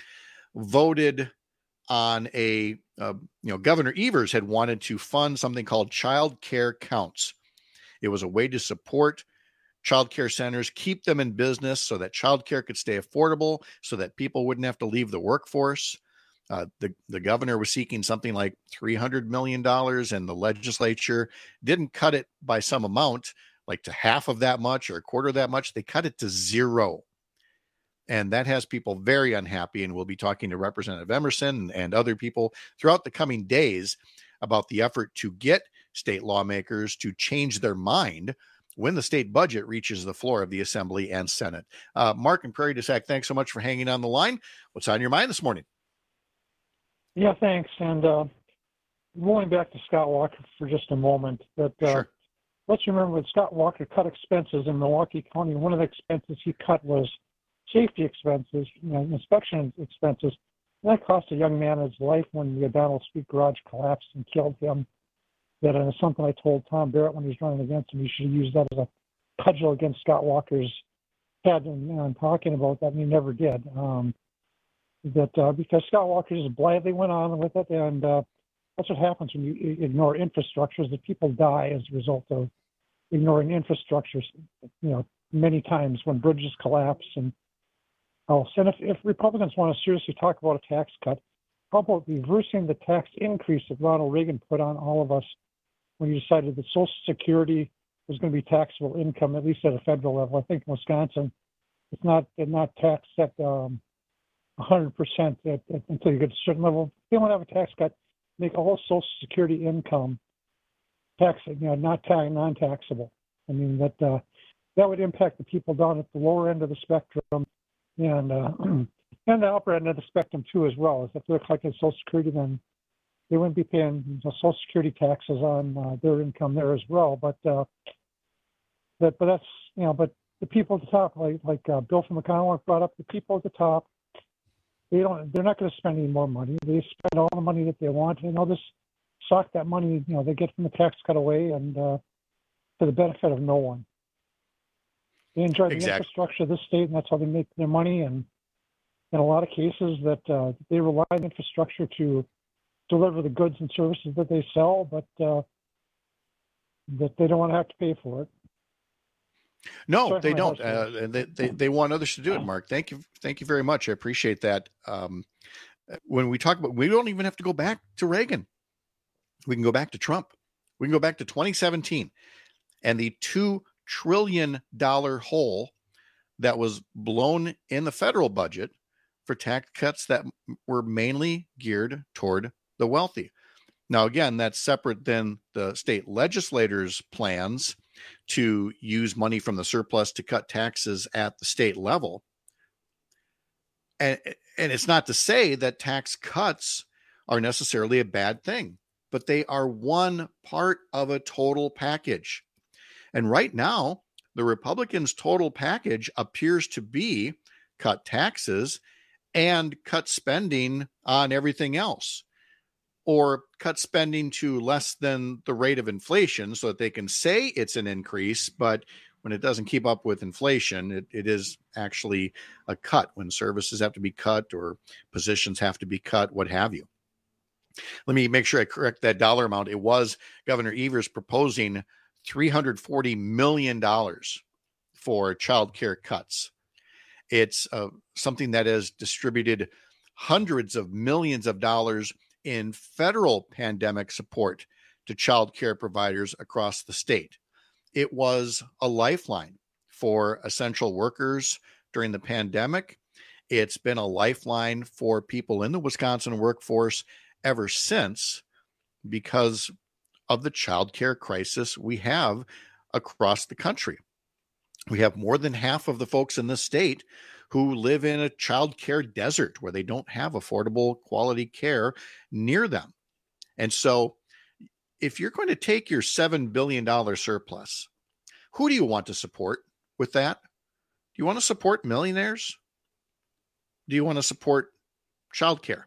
Speaker 21: voted on a, uh, you know, Governor Evers had wanted to fund something called Child Care Counts. It was a way to support child care centers, keep them in business so that child care could stay affordable, so that people wouldn't have to leave the workforce. Uh, the, the governor was seeking something like three hundred million dollars, and the legislature didn't cut it by some amount, like to half of that much or a quarter of that much. They cut it to zero. And that has people very unhappy. And we'll be talking to Representative Emerson and other people throughout the coming days about the effort to get state lawmakers to change their mind when the state budget reaches the floor of the Assembly and Senate. Uh, Mark and Prairie du Sac, thanks so much for hanging on the line. What's on your mind this morning?
Speaker 9: Yeah, thanks. And uh, going back to Scott Walker for just a moment, that uh,
Speaker 21: sure.
Speaker 9: let's remember when Scott Walker cut expenses in Milwaukee County, one of the expenses he cut was safety expenses, you know, inspection expenses. And that cost a young man his life when the O'Donnell Street garage collapsed and killed him. That is something I told Tom Barrett when he was running against him. He should have used that as a cudgel against Scott Walker's head, and you know, I'm talking about that, and he never did. Um, that uh, because Scott Walker just blithely went on with it, and uh, that's what happens when you ignore infrastructure, is that people die as a result of ignoring infrastructure, you know, many times when bridges collapse. And oh, and if, if Republicans want to seriously talk about a tax cut, how about reversing the tax increase that Ronald Reagan put on all of us when he decided that Social Security was going to be taxable income, at least at a federal level. I think in Wisconsin, it's not it's not taxed at um, one hundred percent at, at, until you get to a certain level. If they want to have a tax cut, make all Social Security income tax, you know, not ta- non-taxable. I mean, that uh, that would impact the people down at the lower end of the spectrum and uh, and the upper end of the spectrum too, as well. As if they're collecting Social Security, then they wouldn't be paying you know, Social Security taxes on uh, their income there as well. But uh, but but that's you know, but the people at the top, like like uh, Bill from McConnell brought up, the people at the top, they don't, they're not going to spend any more money. They spend all the money that they want, and they'll just sock that money, you know, they get from the tax cut away, and uh, to the benefit of no one. They enjoy the
Speaker 21: Exactly.
Speaker 9: infrastructure of this state, and that's how they make their money. And in a lot of cases, that uh, they rely on infrastructure to deliver the goods and services that they sell, but uh, that they don't want to have to pay for it.
Speaker 21: No,
Speaker 9: Sorry
Speaker 21: they
Speaker 9: for my
Speaker 21: don't.
Speaker 9: harsh
Speaker 21: Uh, they, they they want others to do it, Mark. Thank you, thank you very much. I appreciate that. Um, when we talk about, we don't even have to go back to Reagan. We can go back to Trump. We can go back to twenty seventeen and the two trillion dollar hole that was blown in the federal budget for tax cuts that were mainly geared toward the wealthy. Now, again, that's separate than the state legislators' plans to use money from the surplus to cut taxes at the state level. And, and it's not to say that tax cuts are necessarily a bad thing, but they are one part of a total package. And right now, the Republicans' total package appears to be cut taxes and cut spending on everything else, or cut spending to less than the rate of inflation so that they can say it's an increase, but when it doesn't keep up with inflation, it, it is actually a cut when services have to be cut or positions have to be cut, what have you. Let me make sure I correct that dollar amount. It was Governor Evers proposing three hundred forty million dollars for child care cuts. It's uh, something that has distributed hundreds of millions of dollars in federal pandemic support to child care providers across the state. It was a lifeline for essential workers during the pandemic. It's been a lifeline for people in the Wisconsin workforce ever since, because of the child care crisis we have across the country. We have more than half of the folks in the state who live in a child care desert where they don't have affordable quality care near them. And so if you're going to take your seven billion dollars surplus, who do you want to support with that? Do you want to support millionaires? Do you want to support child care?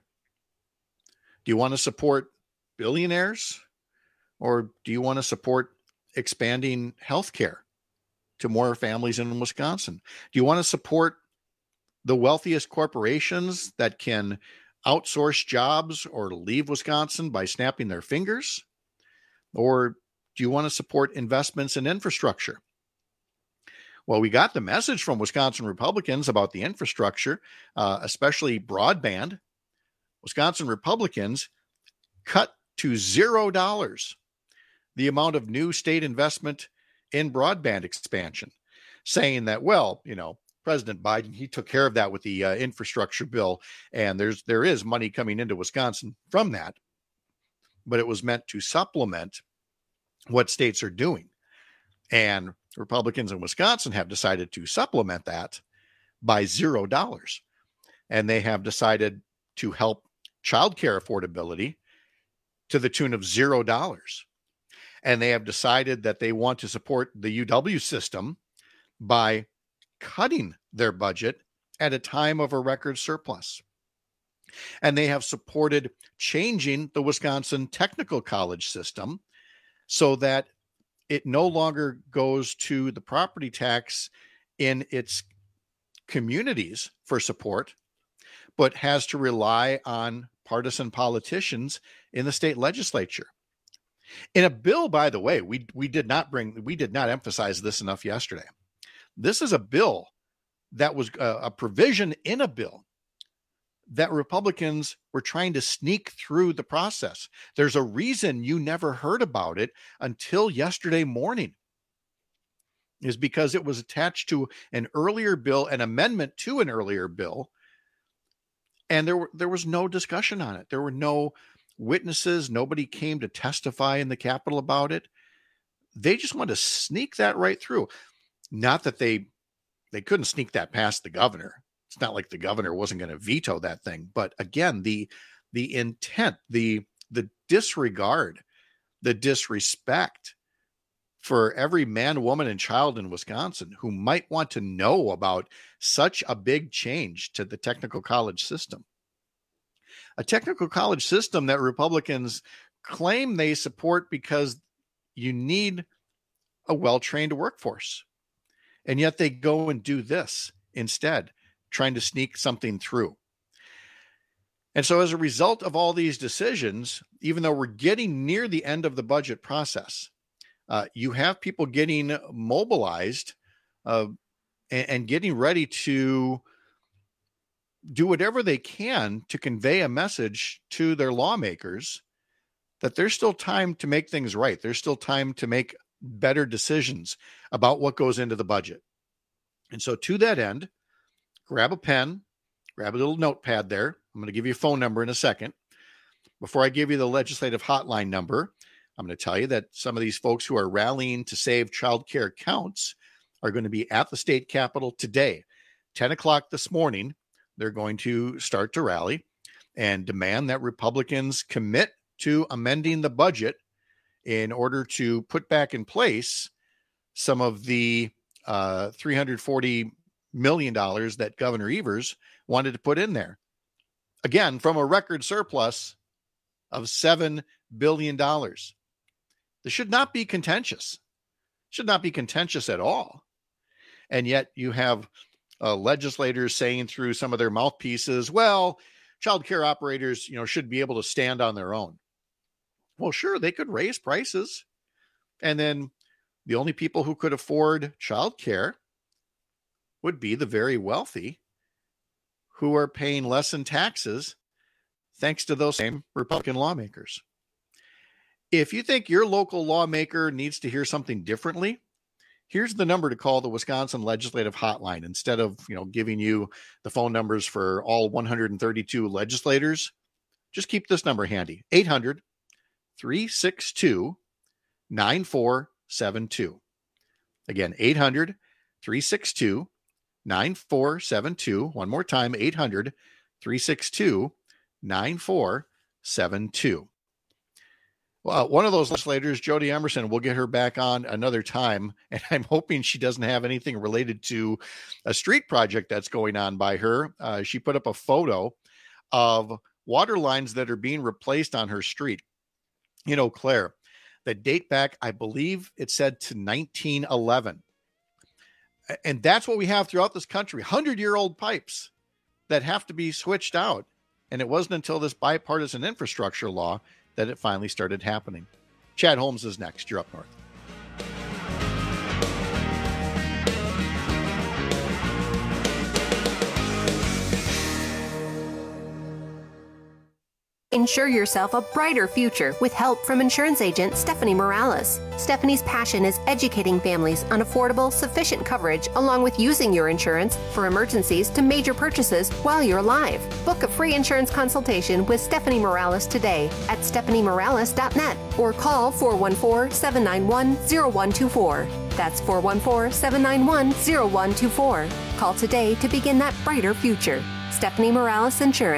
Speaker 21: Do you want to support billionaires? Or do you want to support expanding health care to more families in Wisconsin? Do you want to support the wealthiest corporations that can outsource jobs or leave Wisconsin by snapping their fingers? Or do you want to support investments in infrastructure? Well, we got the message from Wisconsin Republicans about the infrastructure, uh, especially broadband. Wisconsin Republicans cut to zero dollars the amount of new state investment in broadband expansion, saying that, well, you know, President Biden, he took care of that with the uh, infrastructure bill, and there's there is money coming into Wisconsin from that, but it was meant to supplement what states are doing. And Republicans in Wisconsin have decided to supplement that by zero dollars. And they have decided to help childcare affordability to the tune of zero dollars. And they have decided that they want to support the U W system by cutting their budget at a time of a record surplus. And they have supported changing the Wisconsin Technical College system so that it no longer goes to the property tax in its communities for support, but has to rely on partisan politicians in the state legislature. In a bill, by the way, we we did not bring, we did not emphasize this enough yesterday. This is a bill that was a, a provision in a bill that Republicans were trying to sneak through the process. There's a reason you never heard about it until yesterday morning, is because it was attached to an earlier bill, an amendment to an earlier bill, and there were, there was no discussion on it. There were no witnesses. Nobody came to testify in the Capitol about it. They just wanted to sneak that right through. Not that they they couldn't sneak that past the governor. It's not like the governor wasn't going to veto that thing. But again, the the intent, the the disregard, the disrespect for every man, woman, and child in Wisconsin who might want to know about such a big change to the technical college system. A technical college system that Republicans claim they support because you need a well-trained workforce. And yet they go and do this instead, trying to sneak something through. And so as a result of all these decisions, even though we're getting near the end of the budget process, uh, you have people getting mobilized uh, and, and getting ready to do whatever they can to convey a message to their lawmakers that there's still time to make things right. There's still time to make better decisions about what goes into the budget. And so to that end, grab a pen, grab a little notepad there. I'm going to give you a phone number in a second. Before I give you the legislative hotline number, I'm going to tell you that some of these folks who are rallying to save childcare counts are going to be at the state capitol today. ten o'clock this morning, they're going to start to rally and demand that Republicans commit to amending the budget in order to put back in place some of the uh, three hundred forty million dollars that Governor Evers wanted to put in there. Again, from a record surplus of seven billion dollars. This should not be contentious. Should not be contentious at all. And yet you have uh, legislators saying through some of their mouthpieces, well, child care operators, you know, should be able to stand on their own. Well, sure, they could raise prices. And then the only people who could afford child care would be the very wealthy who are paying less in taxes thanks to those same Republican lawmakers. If you think your local lawmaker needs to hear something differently, here's the number to call the Wisconsin Legislative Hotline. Instead of, you know, giving you the phone numbers for all one hundred thirty-two legislators, just keep this number handy. eight hundred, three six two, nine four seven two. Again, eight hundred, three six two, nine four seven two. One more time, eight hundred, three six two, nine four seven two. Well, one of those legislators, Jody Emerson, we'll get her back on another time. And I'm hoping she doesn't have anything related to a street project that's going on by her. Uh, she put up a photo of water lines that are being replaced on her street in Eau Claire that date back, I believe it said, to nineteen eleven. And that's what we have throughout this country, hundred-year-old pipes that have to be switched out. And it wasn't until this bipartisan infrastructure law that it finally started happening. Chad Holmes is next. You're up north.
Speaker 10: Ensure yourself a brighter future with help from insurance agent Stephanie Morales. Stephanie's passion is educating families on affordable, sufficient coverage along with using your insurance for emergencies to major purchases while you're alive. Book a free insurance consultation with Stephanie Morales today at stephanie morales dot net or call four one four, seven nine one, zero one two four. That's four one four, seven nine one, zero one two four. Call today to begin that brighter future. Stephanie Morales Insurance,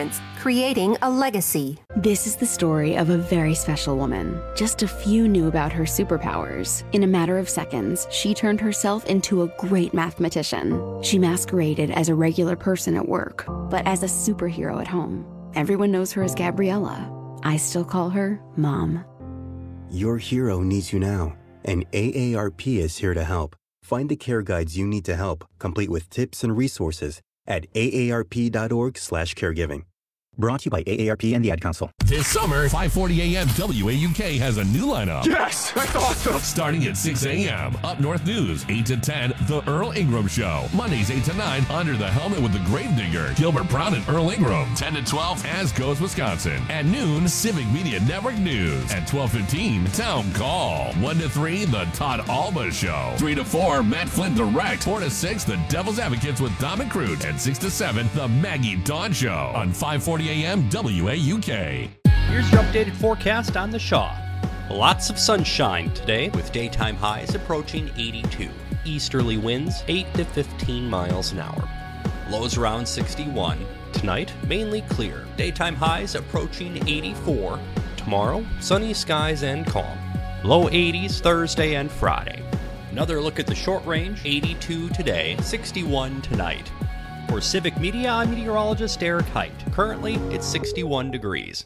Speaker 10: creating a legacy.
Speaker 4: This is the story of a very special woman. Just a few knew about her superpowers. In a matter of seconds, she turned herself into a great mathematician. She masqueraded as a regular person at work, but as a superhero at home. Everyone knows her as Gabriella. I still call her Mom.
Speaker 13: Your hero needs you now, and A A R P is here to help. Find the care guides you need to help, complete with tips and resources at A A R P dot org slash caregiving. Brought to you by A A R P and the Ad Council.
Speaker 18: This summer, five forty a.m. W A U K has a new lineup.
Speaker 25: Yes, that's awesome.
Speaker 18: Starting at six a.m. Up North News, eight to ten, The Earl Ingram Show. Mondays, eight to nine, Under the Helmet with the Gravedigger, Gilbert Brown and Earl Ingram. ten to twelve, As Goes Wisconsin. At noon, Civic Media Network News. At twelve fifteen, Town Call. one to three, The Todd Alba Show. three to four, Matt Flynn Direct. four to six, The Devil's Advocates with Dom and Crute. And six to seven, The Maggie Dawn Show on five forty a.m. W A U K.
Speaker 16: Here's your updated forecast on the Shaw. Lots of sunshine today with daytime highs approaching eighty-two. Easterly winds eight to fifteen miles an hour. Lows around sixty-one. Tonight, mainly clear. Daytime highs approaching eighty-four. Tomorrow, sunny skies and calm. Low eighties Thursday and Friday. Another look at the short range, eighty-two today, sixty-one tonight. For Civic Media, I'm meteorologist Eric Height. Currently, it's sixty-one degrees.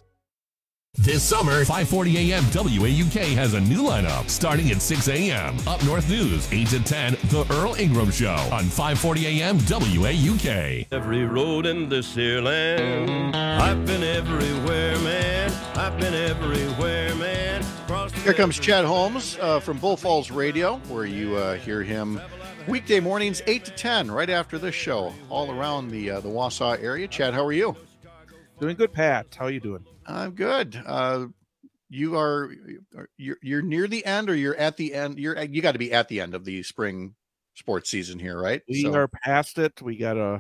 Speaker 18: This summer, five forty a.m. W A U K has a new lineup. Starting at six a.m. Up North News, eight to ten, The Earl Ingram Show on five forty a.m. W A U K.
Speaker 17: Every road in this here land, I've been everywhere, man. I've been everywhere, man.
Speaker 21: Here comes Chad Holmes uh, from Bull Falls Radio, where you uh, hear him weekday mornings, eight to ten, right after this show, all around the uh, the Wausau area. Chad, how are you?
Speaker 19: Doing good, Pat. How are you doing?
Speaker 21: I'm good. Uh, you are you're you're near the end, or you're at the end. You're you got to be at the end of the spring sports season here, right?
Speaker 19: We
Speaker 21: so.
Speaker 19: are past it. We got a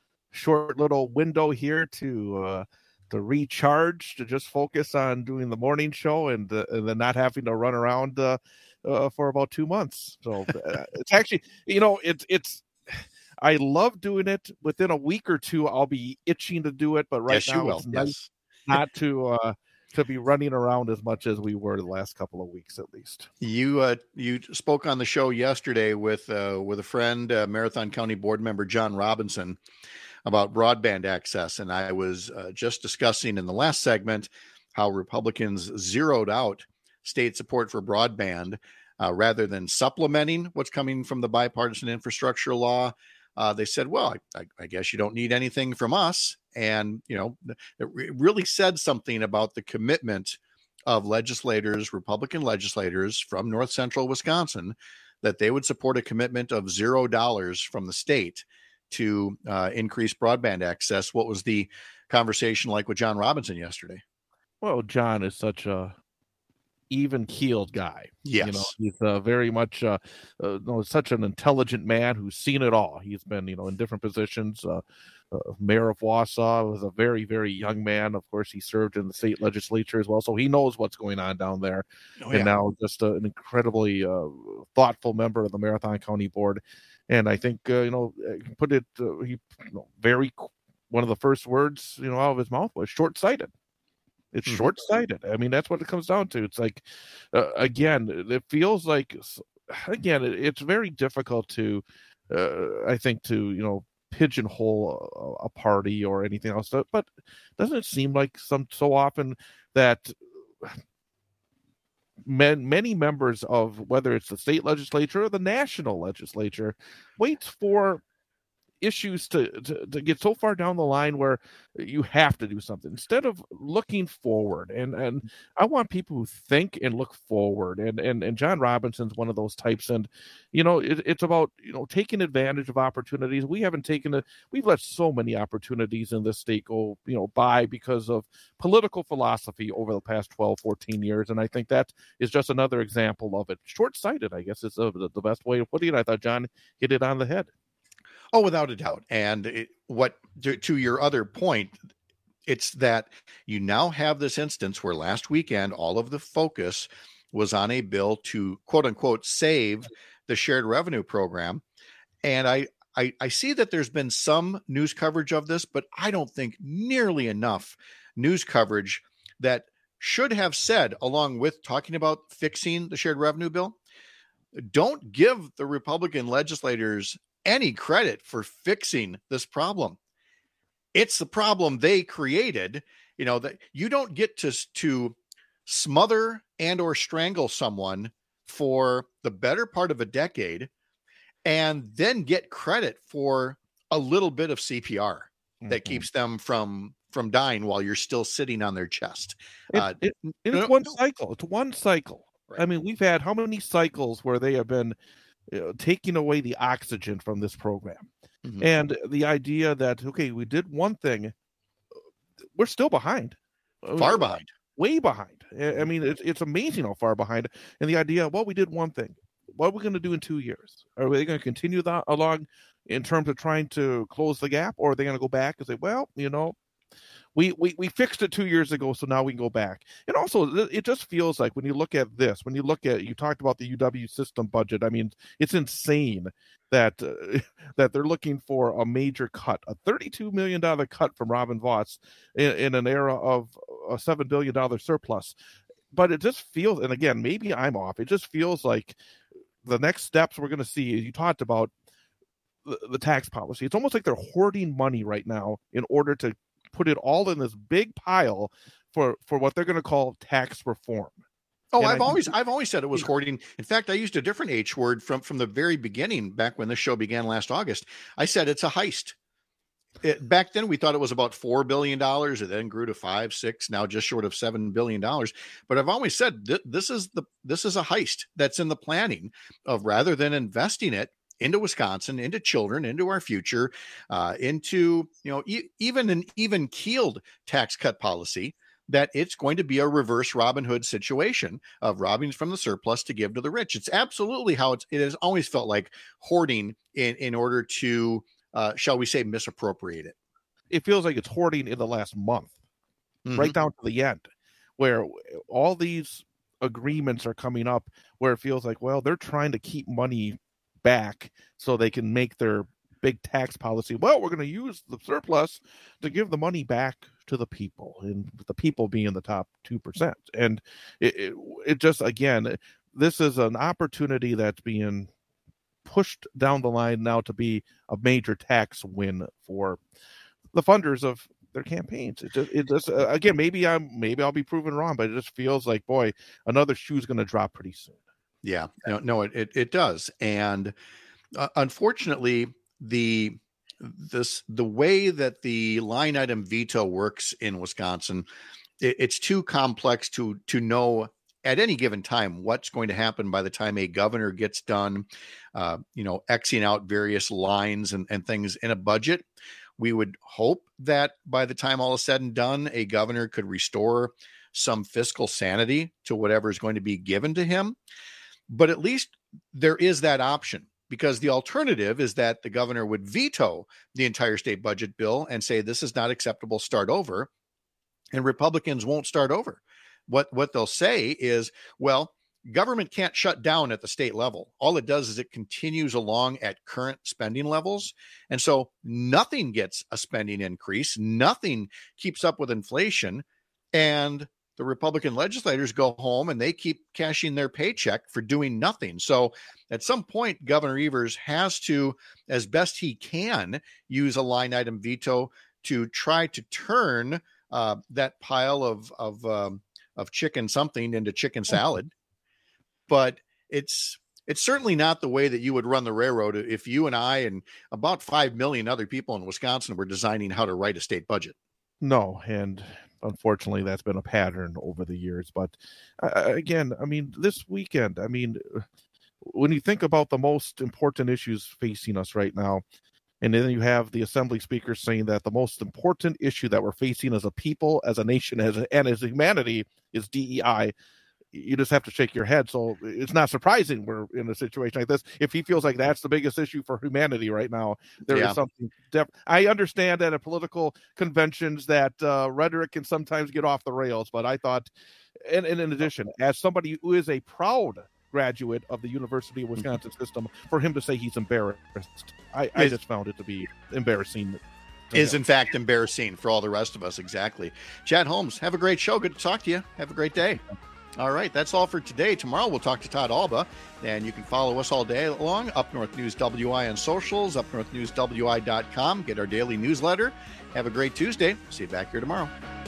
Speaker 19: short little window here to uh, to recharge, to just focus on doing the morning show, and, uh, and then not having to run around uh, uh, for about two months. So uh, it's actually, you know, it's it's. I love doing it. Within a week or two, I'll be itching to do it, but right
Speaker 21: yes,
Speaker 19: now it's nice
Speaker 21: yes.
Speaker 19: not to uh, to be running around as much as we were the last couple of weeks, at least.
Speaker 21: You uh, you spoke on the show yesterday with uh, with a friend, uh, Marathon County Board member John Robinson, about broadband access, and I was uh, just discussing in the last segment how Republicans zeroed out state support for broadband uh, rather than supplementing what's coming from the bipartisan infrastructure law. Uh, they said, well, I, I guess you don't need anything from us. And, you know, it re- really said something about the commitment of legislators, Republican legislators from North Central Wisconsin, that they would support a commitment of zero dollars from the state to uh, increase broadband access. What was the conversation like with John Robinson yesterday?
Speaker 19: Well, John is such a even-keeled guy.
Speaker 21: Yes.
Speaker 19: You know, he's uh, very much uh, uh, no, such an intelligent man who's seen it all. He's been, you know, in different positions. Uh, uh, mayor of Wausau, was a very, very young man. Of course, he served in the state legislature as well, so he knows what's going on down there.
Speaker 21: Oh, yeah.
Speaker 19: And now just uh, an incredibly uh, thoughtful member of the Marathon County Board. And I think, uh, you know, put it uh, he you know, very one of the first words, you know, out of his mouth was short-sighted. It's mm-hmm. short-sighted. I mean, that's what it comes down to. It's like, uh, again, it feels like, again, it, it's very difficult to, uh, I think, to, you know, pigeonhole a, a party or anything else. But doesn't it seem like some so often that men, many members of, whether it's the state legislature or the national legislature, waits for issues to, to to get so far down the line where you have to do something instead of looking forward. And and I want people who think and look forward. And and and John Robinson's one of those types. And you know, it, it's about, you know, taking advantage of opportunities. We haven't taken it. We've let so many opportunities in this state go, you know, by because of political philosophy over the past twelve, fourteen years. And I think that is just another example of it. Short-sighted, I guess, is the, the best way of putting it. I thought John hit it on the head.
Speaker 21: Oh, without a doubt. And it, what to, to your other point, it's that you now have this instance where last weekend, all of the focus was on a bill to quote unquote, save the shared revenue program. And I, I, I see that there's been some news coverage of this, but I don't think nearly enough news coverage that should have said, along with talking about fixing the shared revenue bill, don't give the Republican legislators any credit for fixing this problem. It's the problem they created. You know, that you don't get to, to smother and or strangle someone for the better part of a decade and then get credit for a little bit of C P R mm-hmm. that keeps them from from dying while you're still sitting on their chest.
Speaker 19: It,
Speaker 21: uh,
Speaker 19: it, it's no, one no. cycle. It's one cycle. Right. I mean, we've had how many cycles where they have been you know, taking away the oxygen from this program. Mm-hmm. And the idea that, okay, we did one thing, we're still behind.
Speaker 21: Far behind.
Speaker 19: Way behind. I mean, it's, it's amazing how far behind. And the idea, well, we did one thing. What are we going to do in two years? Are they going to continue that along in terms of trying to close the gap? Or are they going to go back and say, well, you know, we, we, we fixed it two years ago, so now we can go back. And also, it just feels like when you look at this, when you look at, you talked about the U W system budget, I mean, it's insane that uh, that they're looking for a major cut, a thirty-two million dollars cut from Robin Vos in, in an era of a seven billion dollars surplus. But it just feels, and again, maybe I'm off, it just feels like the next steps we're going to see, you talked about the, the tax policy. It's almost like they're hoarding money right now in order to put it all in this big pile for, for what they're going to call tax reform.
Speaker 21: Oh, and I've I, always I've always said it was hoarding. In fact, I used a different H word from, from the very beginning, back when this show began last August. I said it's a heist. It, back then, we thought it was about four billion dollars. It then grew to five, six, now just short of seven billion dollars. But I've always said th- this is the this is a heist that's in the planning of, rather than investing it into Wisconsin, into children, into our future, uh, into, you know, e- even an even keeled tax cut policy, that it's going to be a reverse Robin Hood situation of robbing from the surplus to give to the rich. It's absolutely how it's, it has always felt like hoarding in, in order to, uh, shall we say, misappropriate it.
Speaker 19: It feels like it's hoarding in the last month, mm-hmm. right down to the end, where all these agreements are coming up where it feels like, well, they're trying to keep money back so they can make their big tax policy. Well, we're going to use the surplus to give the money back to the people, and the people being the top two percent. And it, it, it just, again, this is an opportunity that's being pushed down the line now to be a major tax win for the funders of their campaigns. It just, it just uh, again, maybe I'm, maybe I'll be proven wrong, but it just feels like, boy, another shoe's going to drop pretty soon.
Speaker 21: Yeah, no, no, it, it, it does. And uh, unfortunately, the, this, the way that the line item veto works in Wisconsin, it, it's too complex to, to know at any given time what's going to happen by the time a governor gets done, uh, you know, Xing out various lines and, and things in a budget. We would hope that by the time all is said and done, a governor could restore some fiscal sanity to whatever is going to be given to him. But at least there is that option, because the alternative is that the governor would veto the entire state budget bill and say, this is not acceptable, start over. And Republicans won't start over. What, what they'll say is, well, government can't shut down at the state level. All it does is it continues along at current spending levels. And so nothing gets a spending increase. Nothing keeps up with inflation. And the Republican legislators go home and they keep cashing their paycheck for doing nothing. So at some point, Governor Evers has to, as best he can, use a line item veto to try to turn uh, that pile of, of, um, of chicken something into chicken salad. But it's, it's certainly not the way that you would run the railroad if you and I and about five million other people in Wisconsin were designing how to write a state budget.
Speaker 19: No. And unfortunately, that's been a pattern over the years. But uh, again, I mean, this weekend, I mean, when you think about the most important issues facing us right now, and then you have the assembly speaker saying that the most important issue that we're facing as a people, as a nation, as a, and as humanity is D E I. You just have to shake your head. So it's not surprising we're in a situation like this. If he feels like that's the biggest issue for humanity right now, there yeah. is something def- I understand that at political conventions that uh, rhetoric can sometimes get off the rails, but I thought, and, and in addition, as somebody who is a proud graduate of the University of Wisconsin system for him to say he's embarrassed. I, I just found it to be embarrassing.
Speaker 21: Is in fact embarrassing for all the rest of us. Exactly. Chad Holmes, have a great show. Good to talk to you. Have a great day. All right, that's all for today. Tomorrow we'll talk to Todd Alba, and you can follow us all day long. Up North News W I on socials, up north news w i dot com. Get our daily newsletter. Have a great Tuesday. See you back here tomorrow.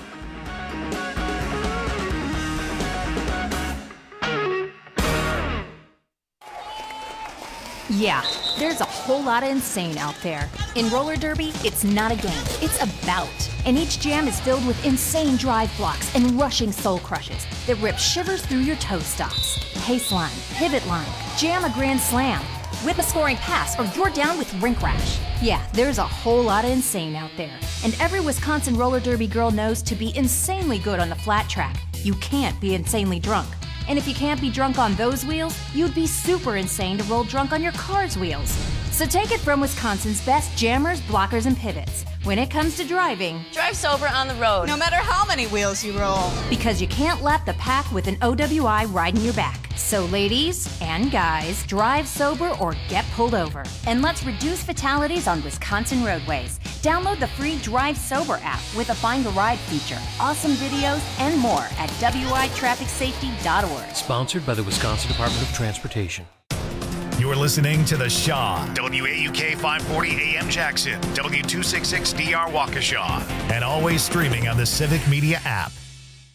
Speaker 2: Yeah, there's a whole lot of insane out there. In roller derby, it's not a game, it's a bout. And each jam is filled with insane drive blocks and rushing soul crushes that rip shivers through your toe stops. Pace line, pivot line, jam a grand slam, whip a scoring pass, or you're down with rink rash. Yeah, there's a whole lot of insane out there. And every Wisconsin roller derby girl knows to be insanely good on the flat track, you can't be insanely drunk. And if you can't be drunk on those wheels, you'd be super insane to roll drunk on your car's wheels. So take it from Wisconsin's best jammers, blockers, and pivots. When it comes to driving,
Speaker 5: drive sober on the road, no matter how many wheels you roll.
Speaker 2: Because you can't lap the pack with an O W I riding your back. So ladies and guys, drive sober or get pulled over. And let's reduce fatalities on Wisconsin roadways. Download the free Drive Sober app with a Find a Ride feature, awesome videos, and more at w i traffic safety dot org.
Speaker 6: Sponsored by the Wisconsin Department of Transportation.
Speaker 1: You're listening to The Shaw, W A U K five forty A M Jackson, W two sixty-six D R Waukesha, and always streaming on the Civic Media app.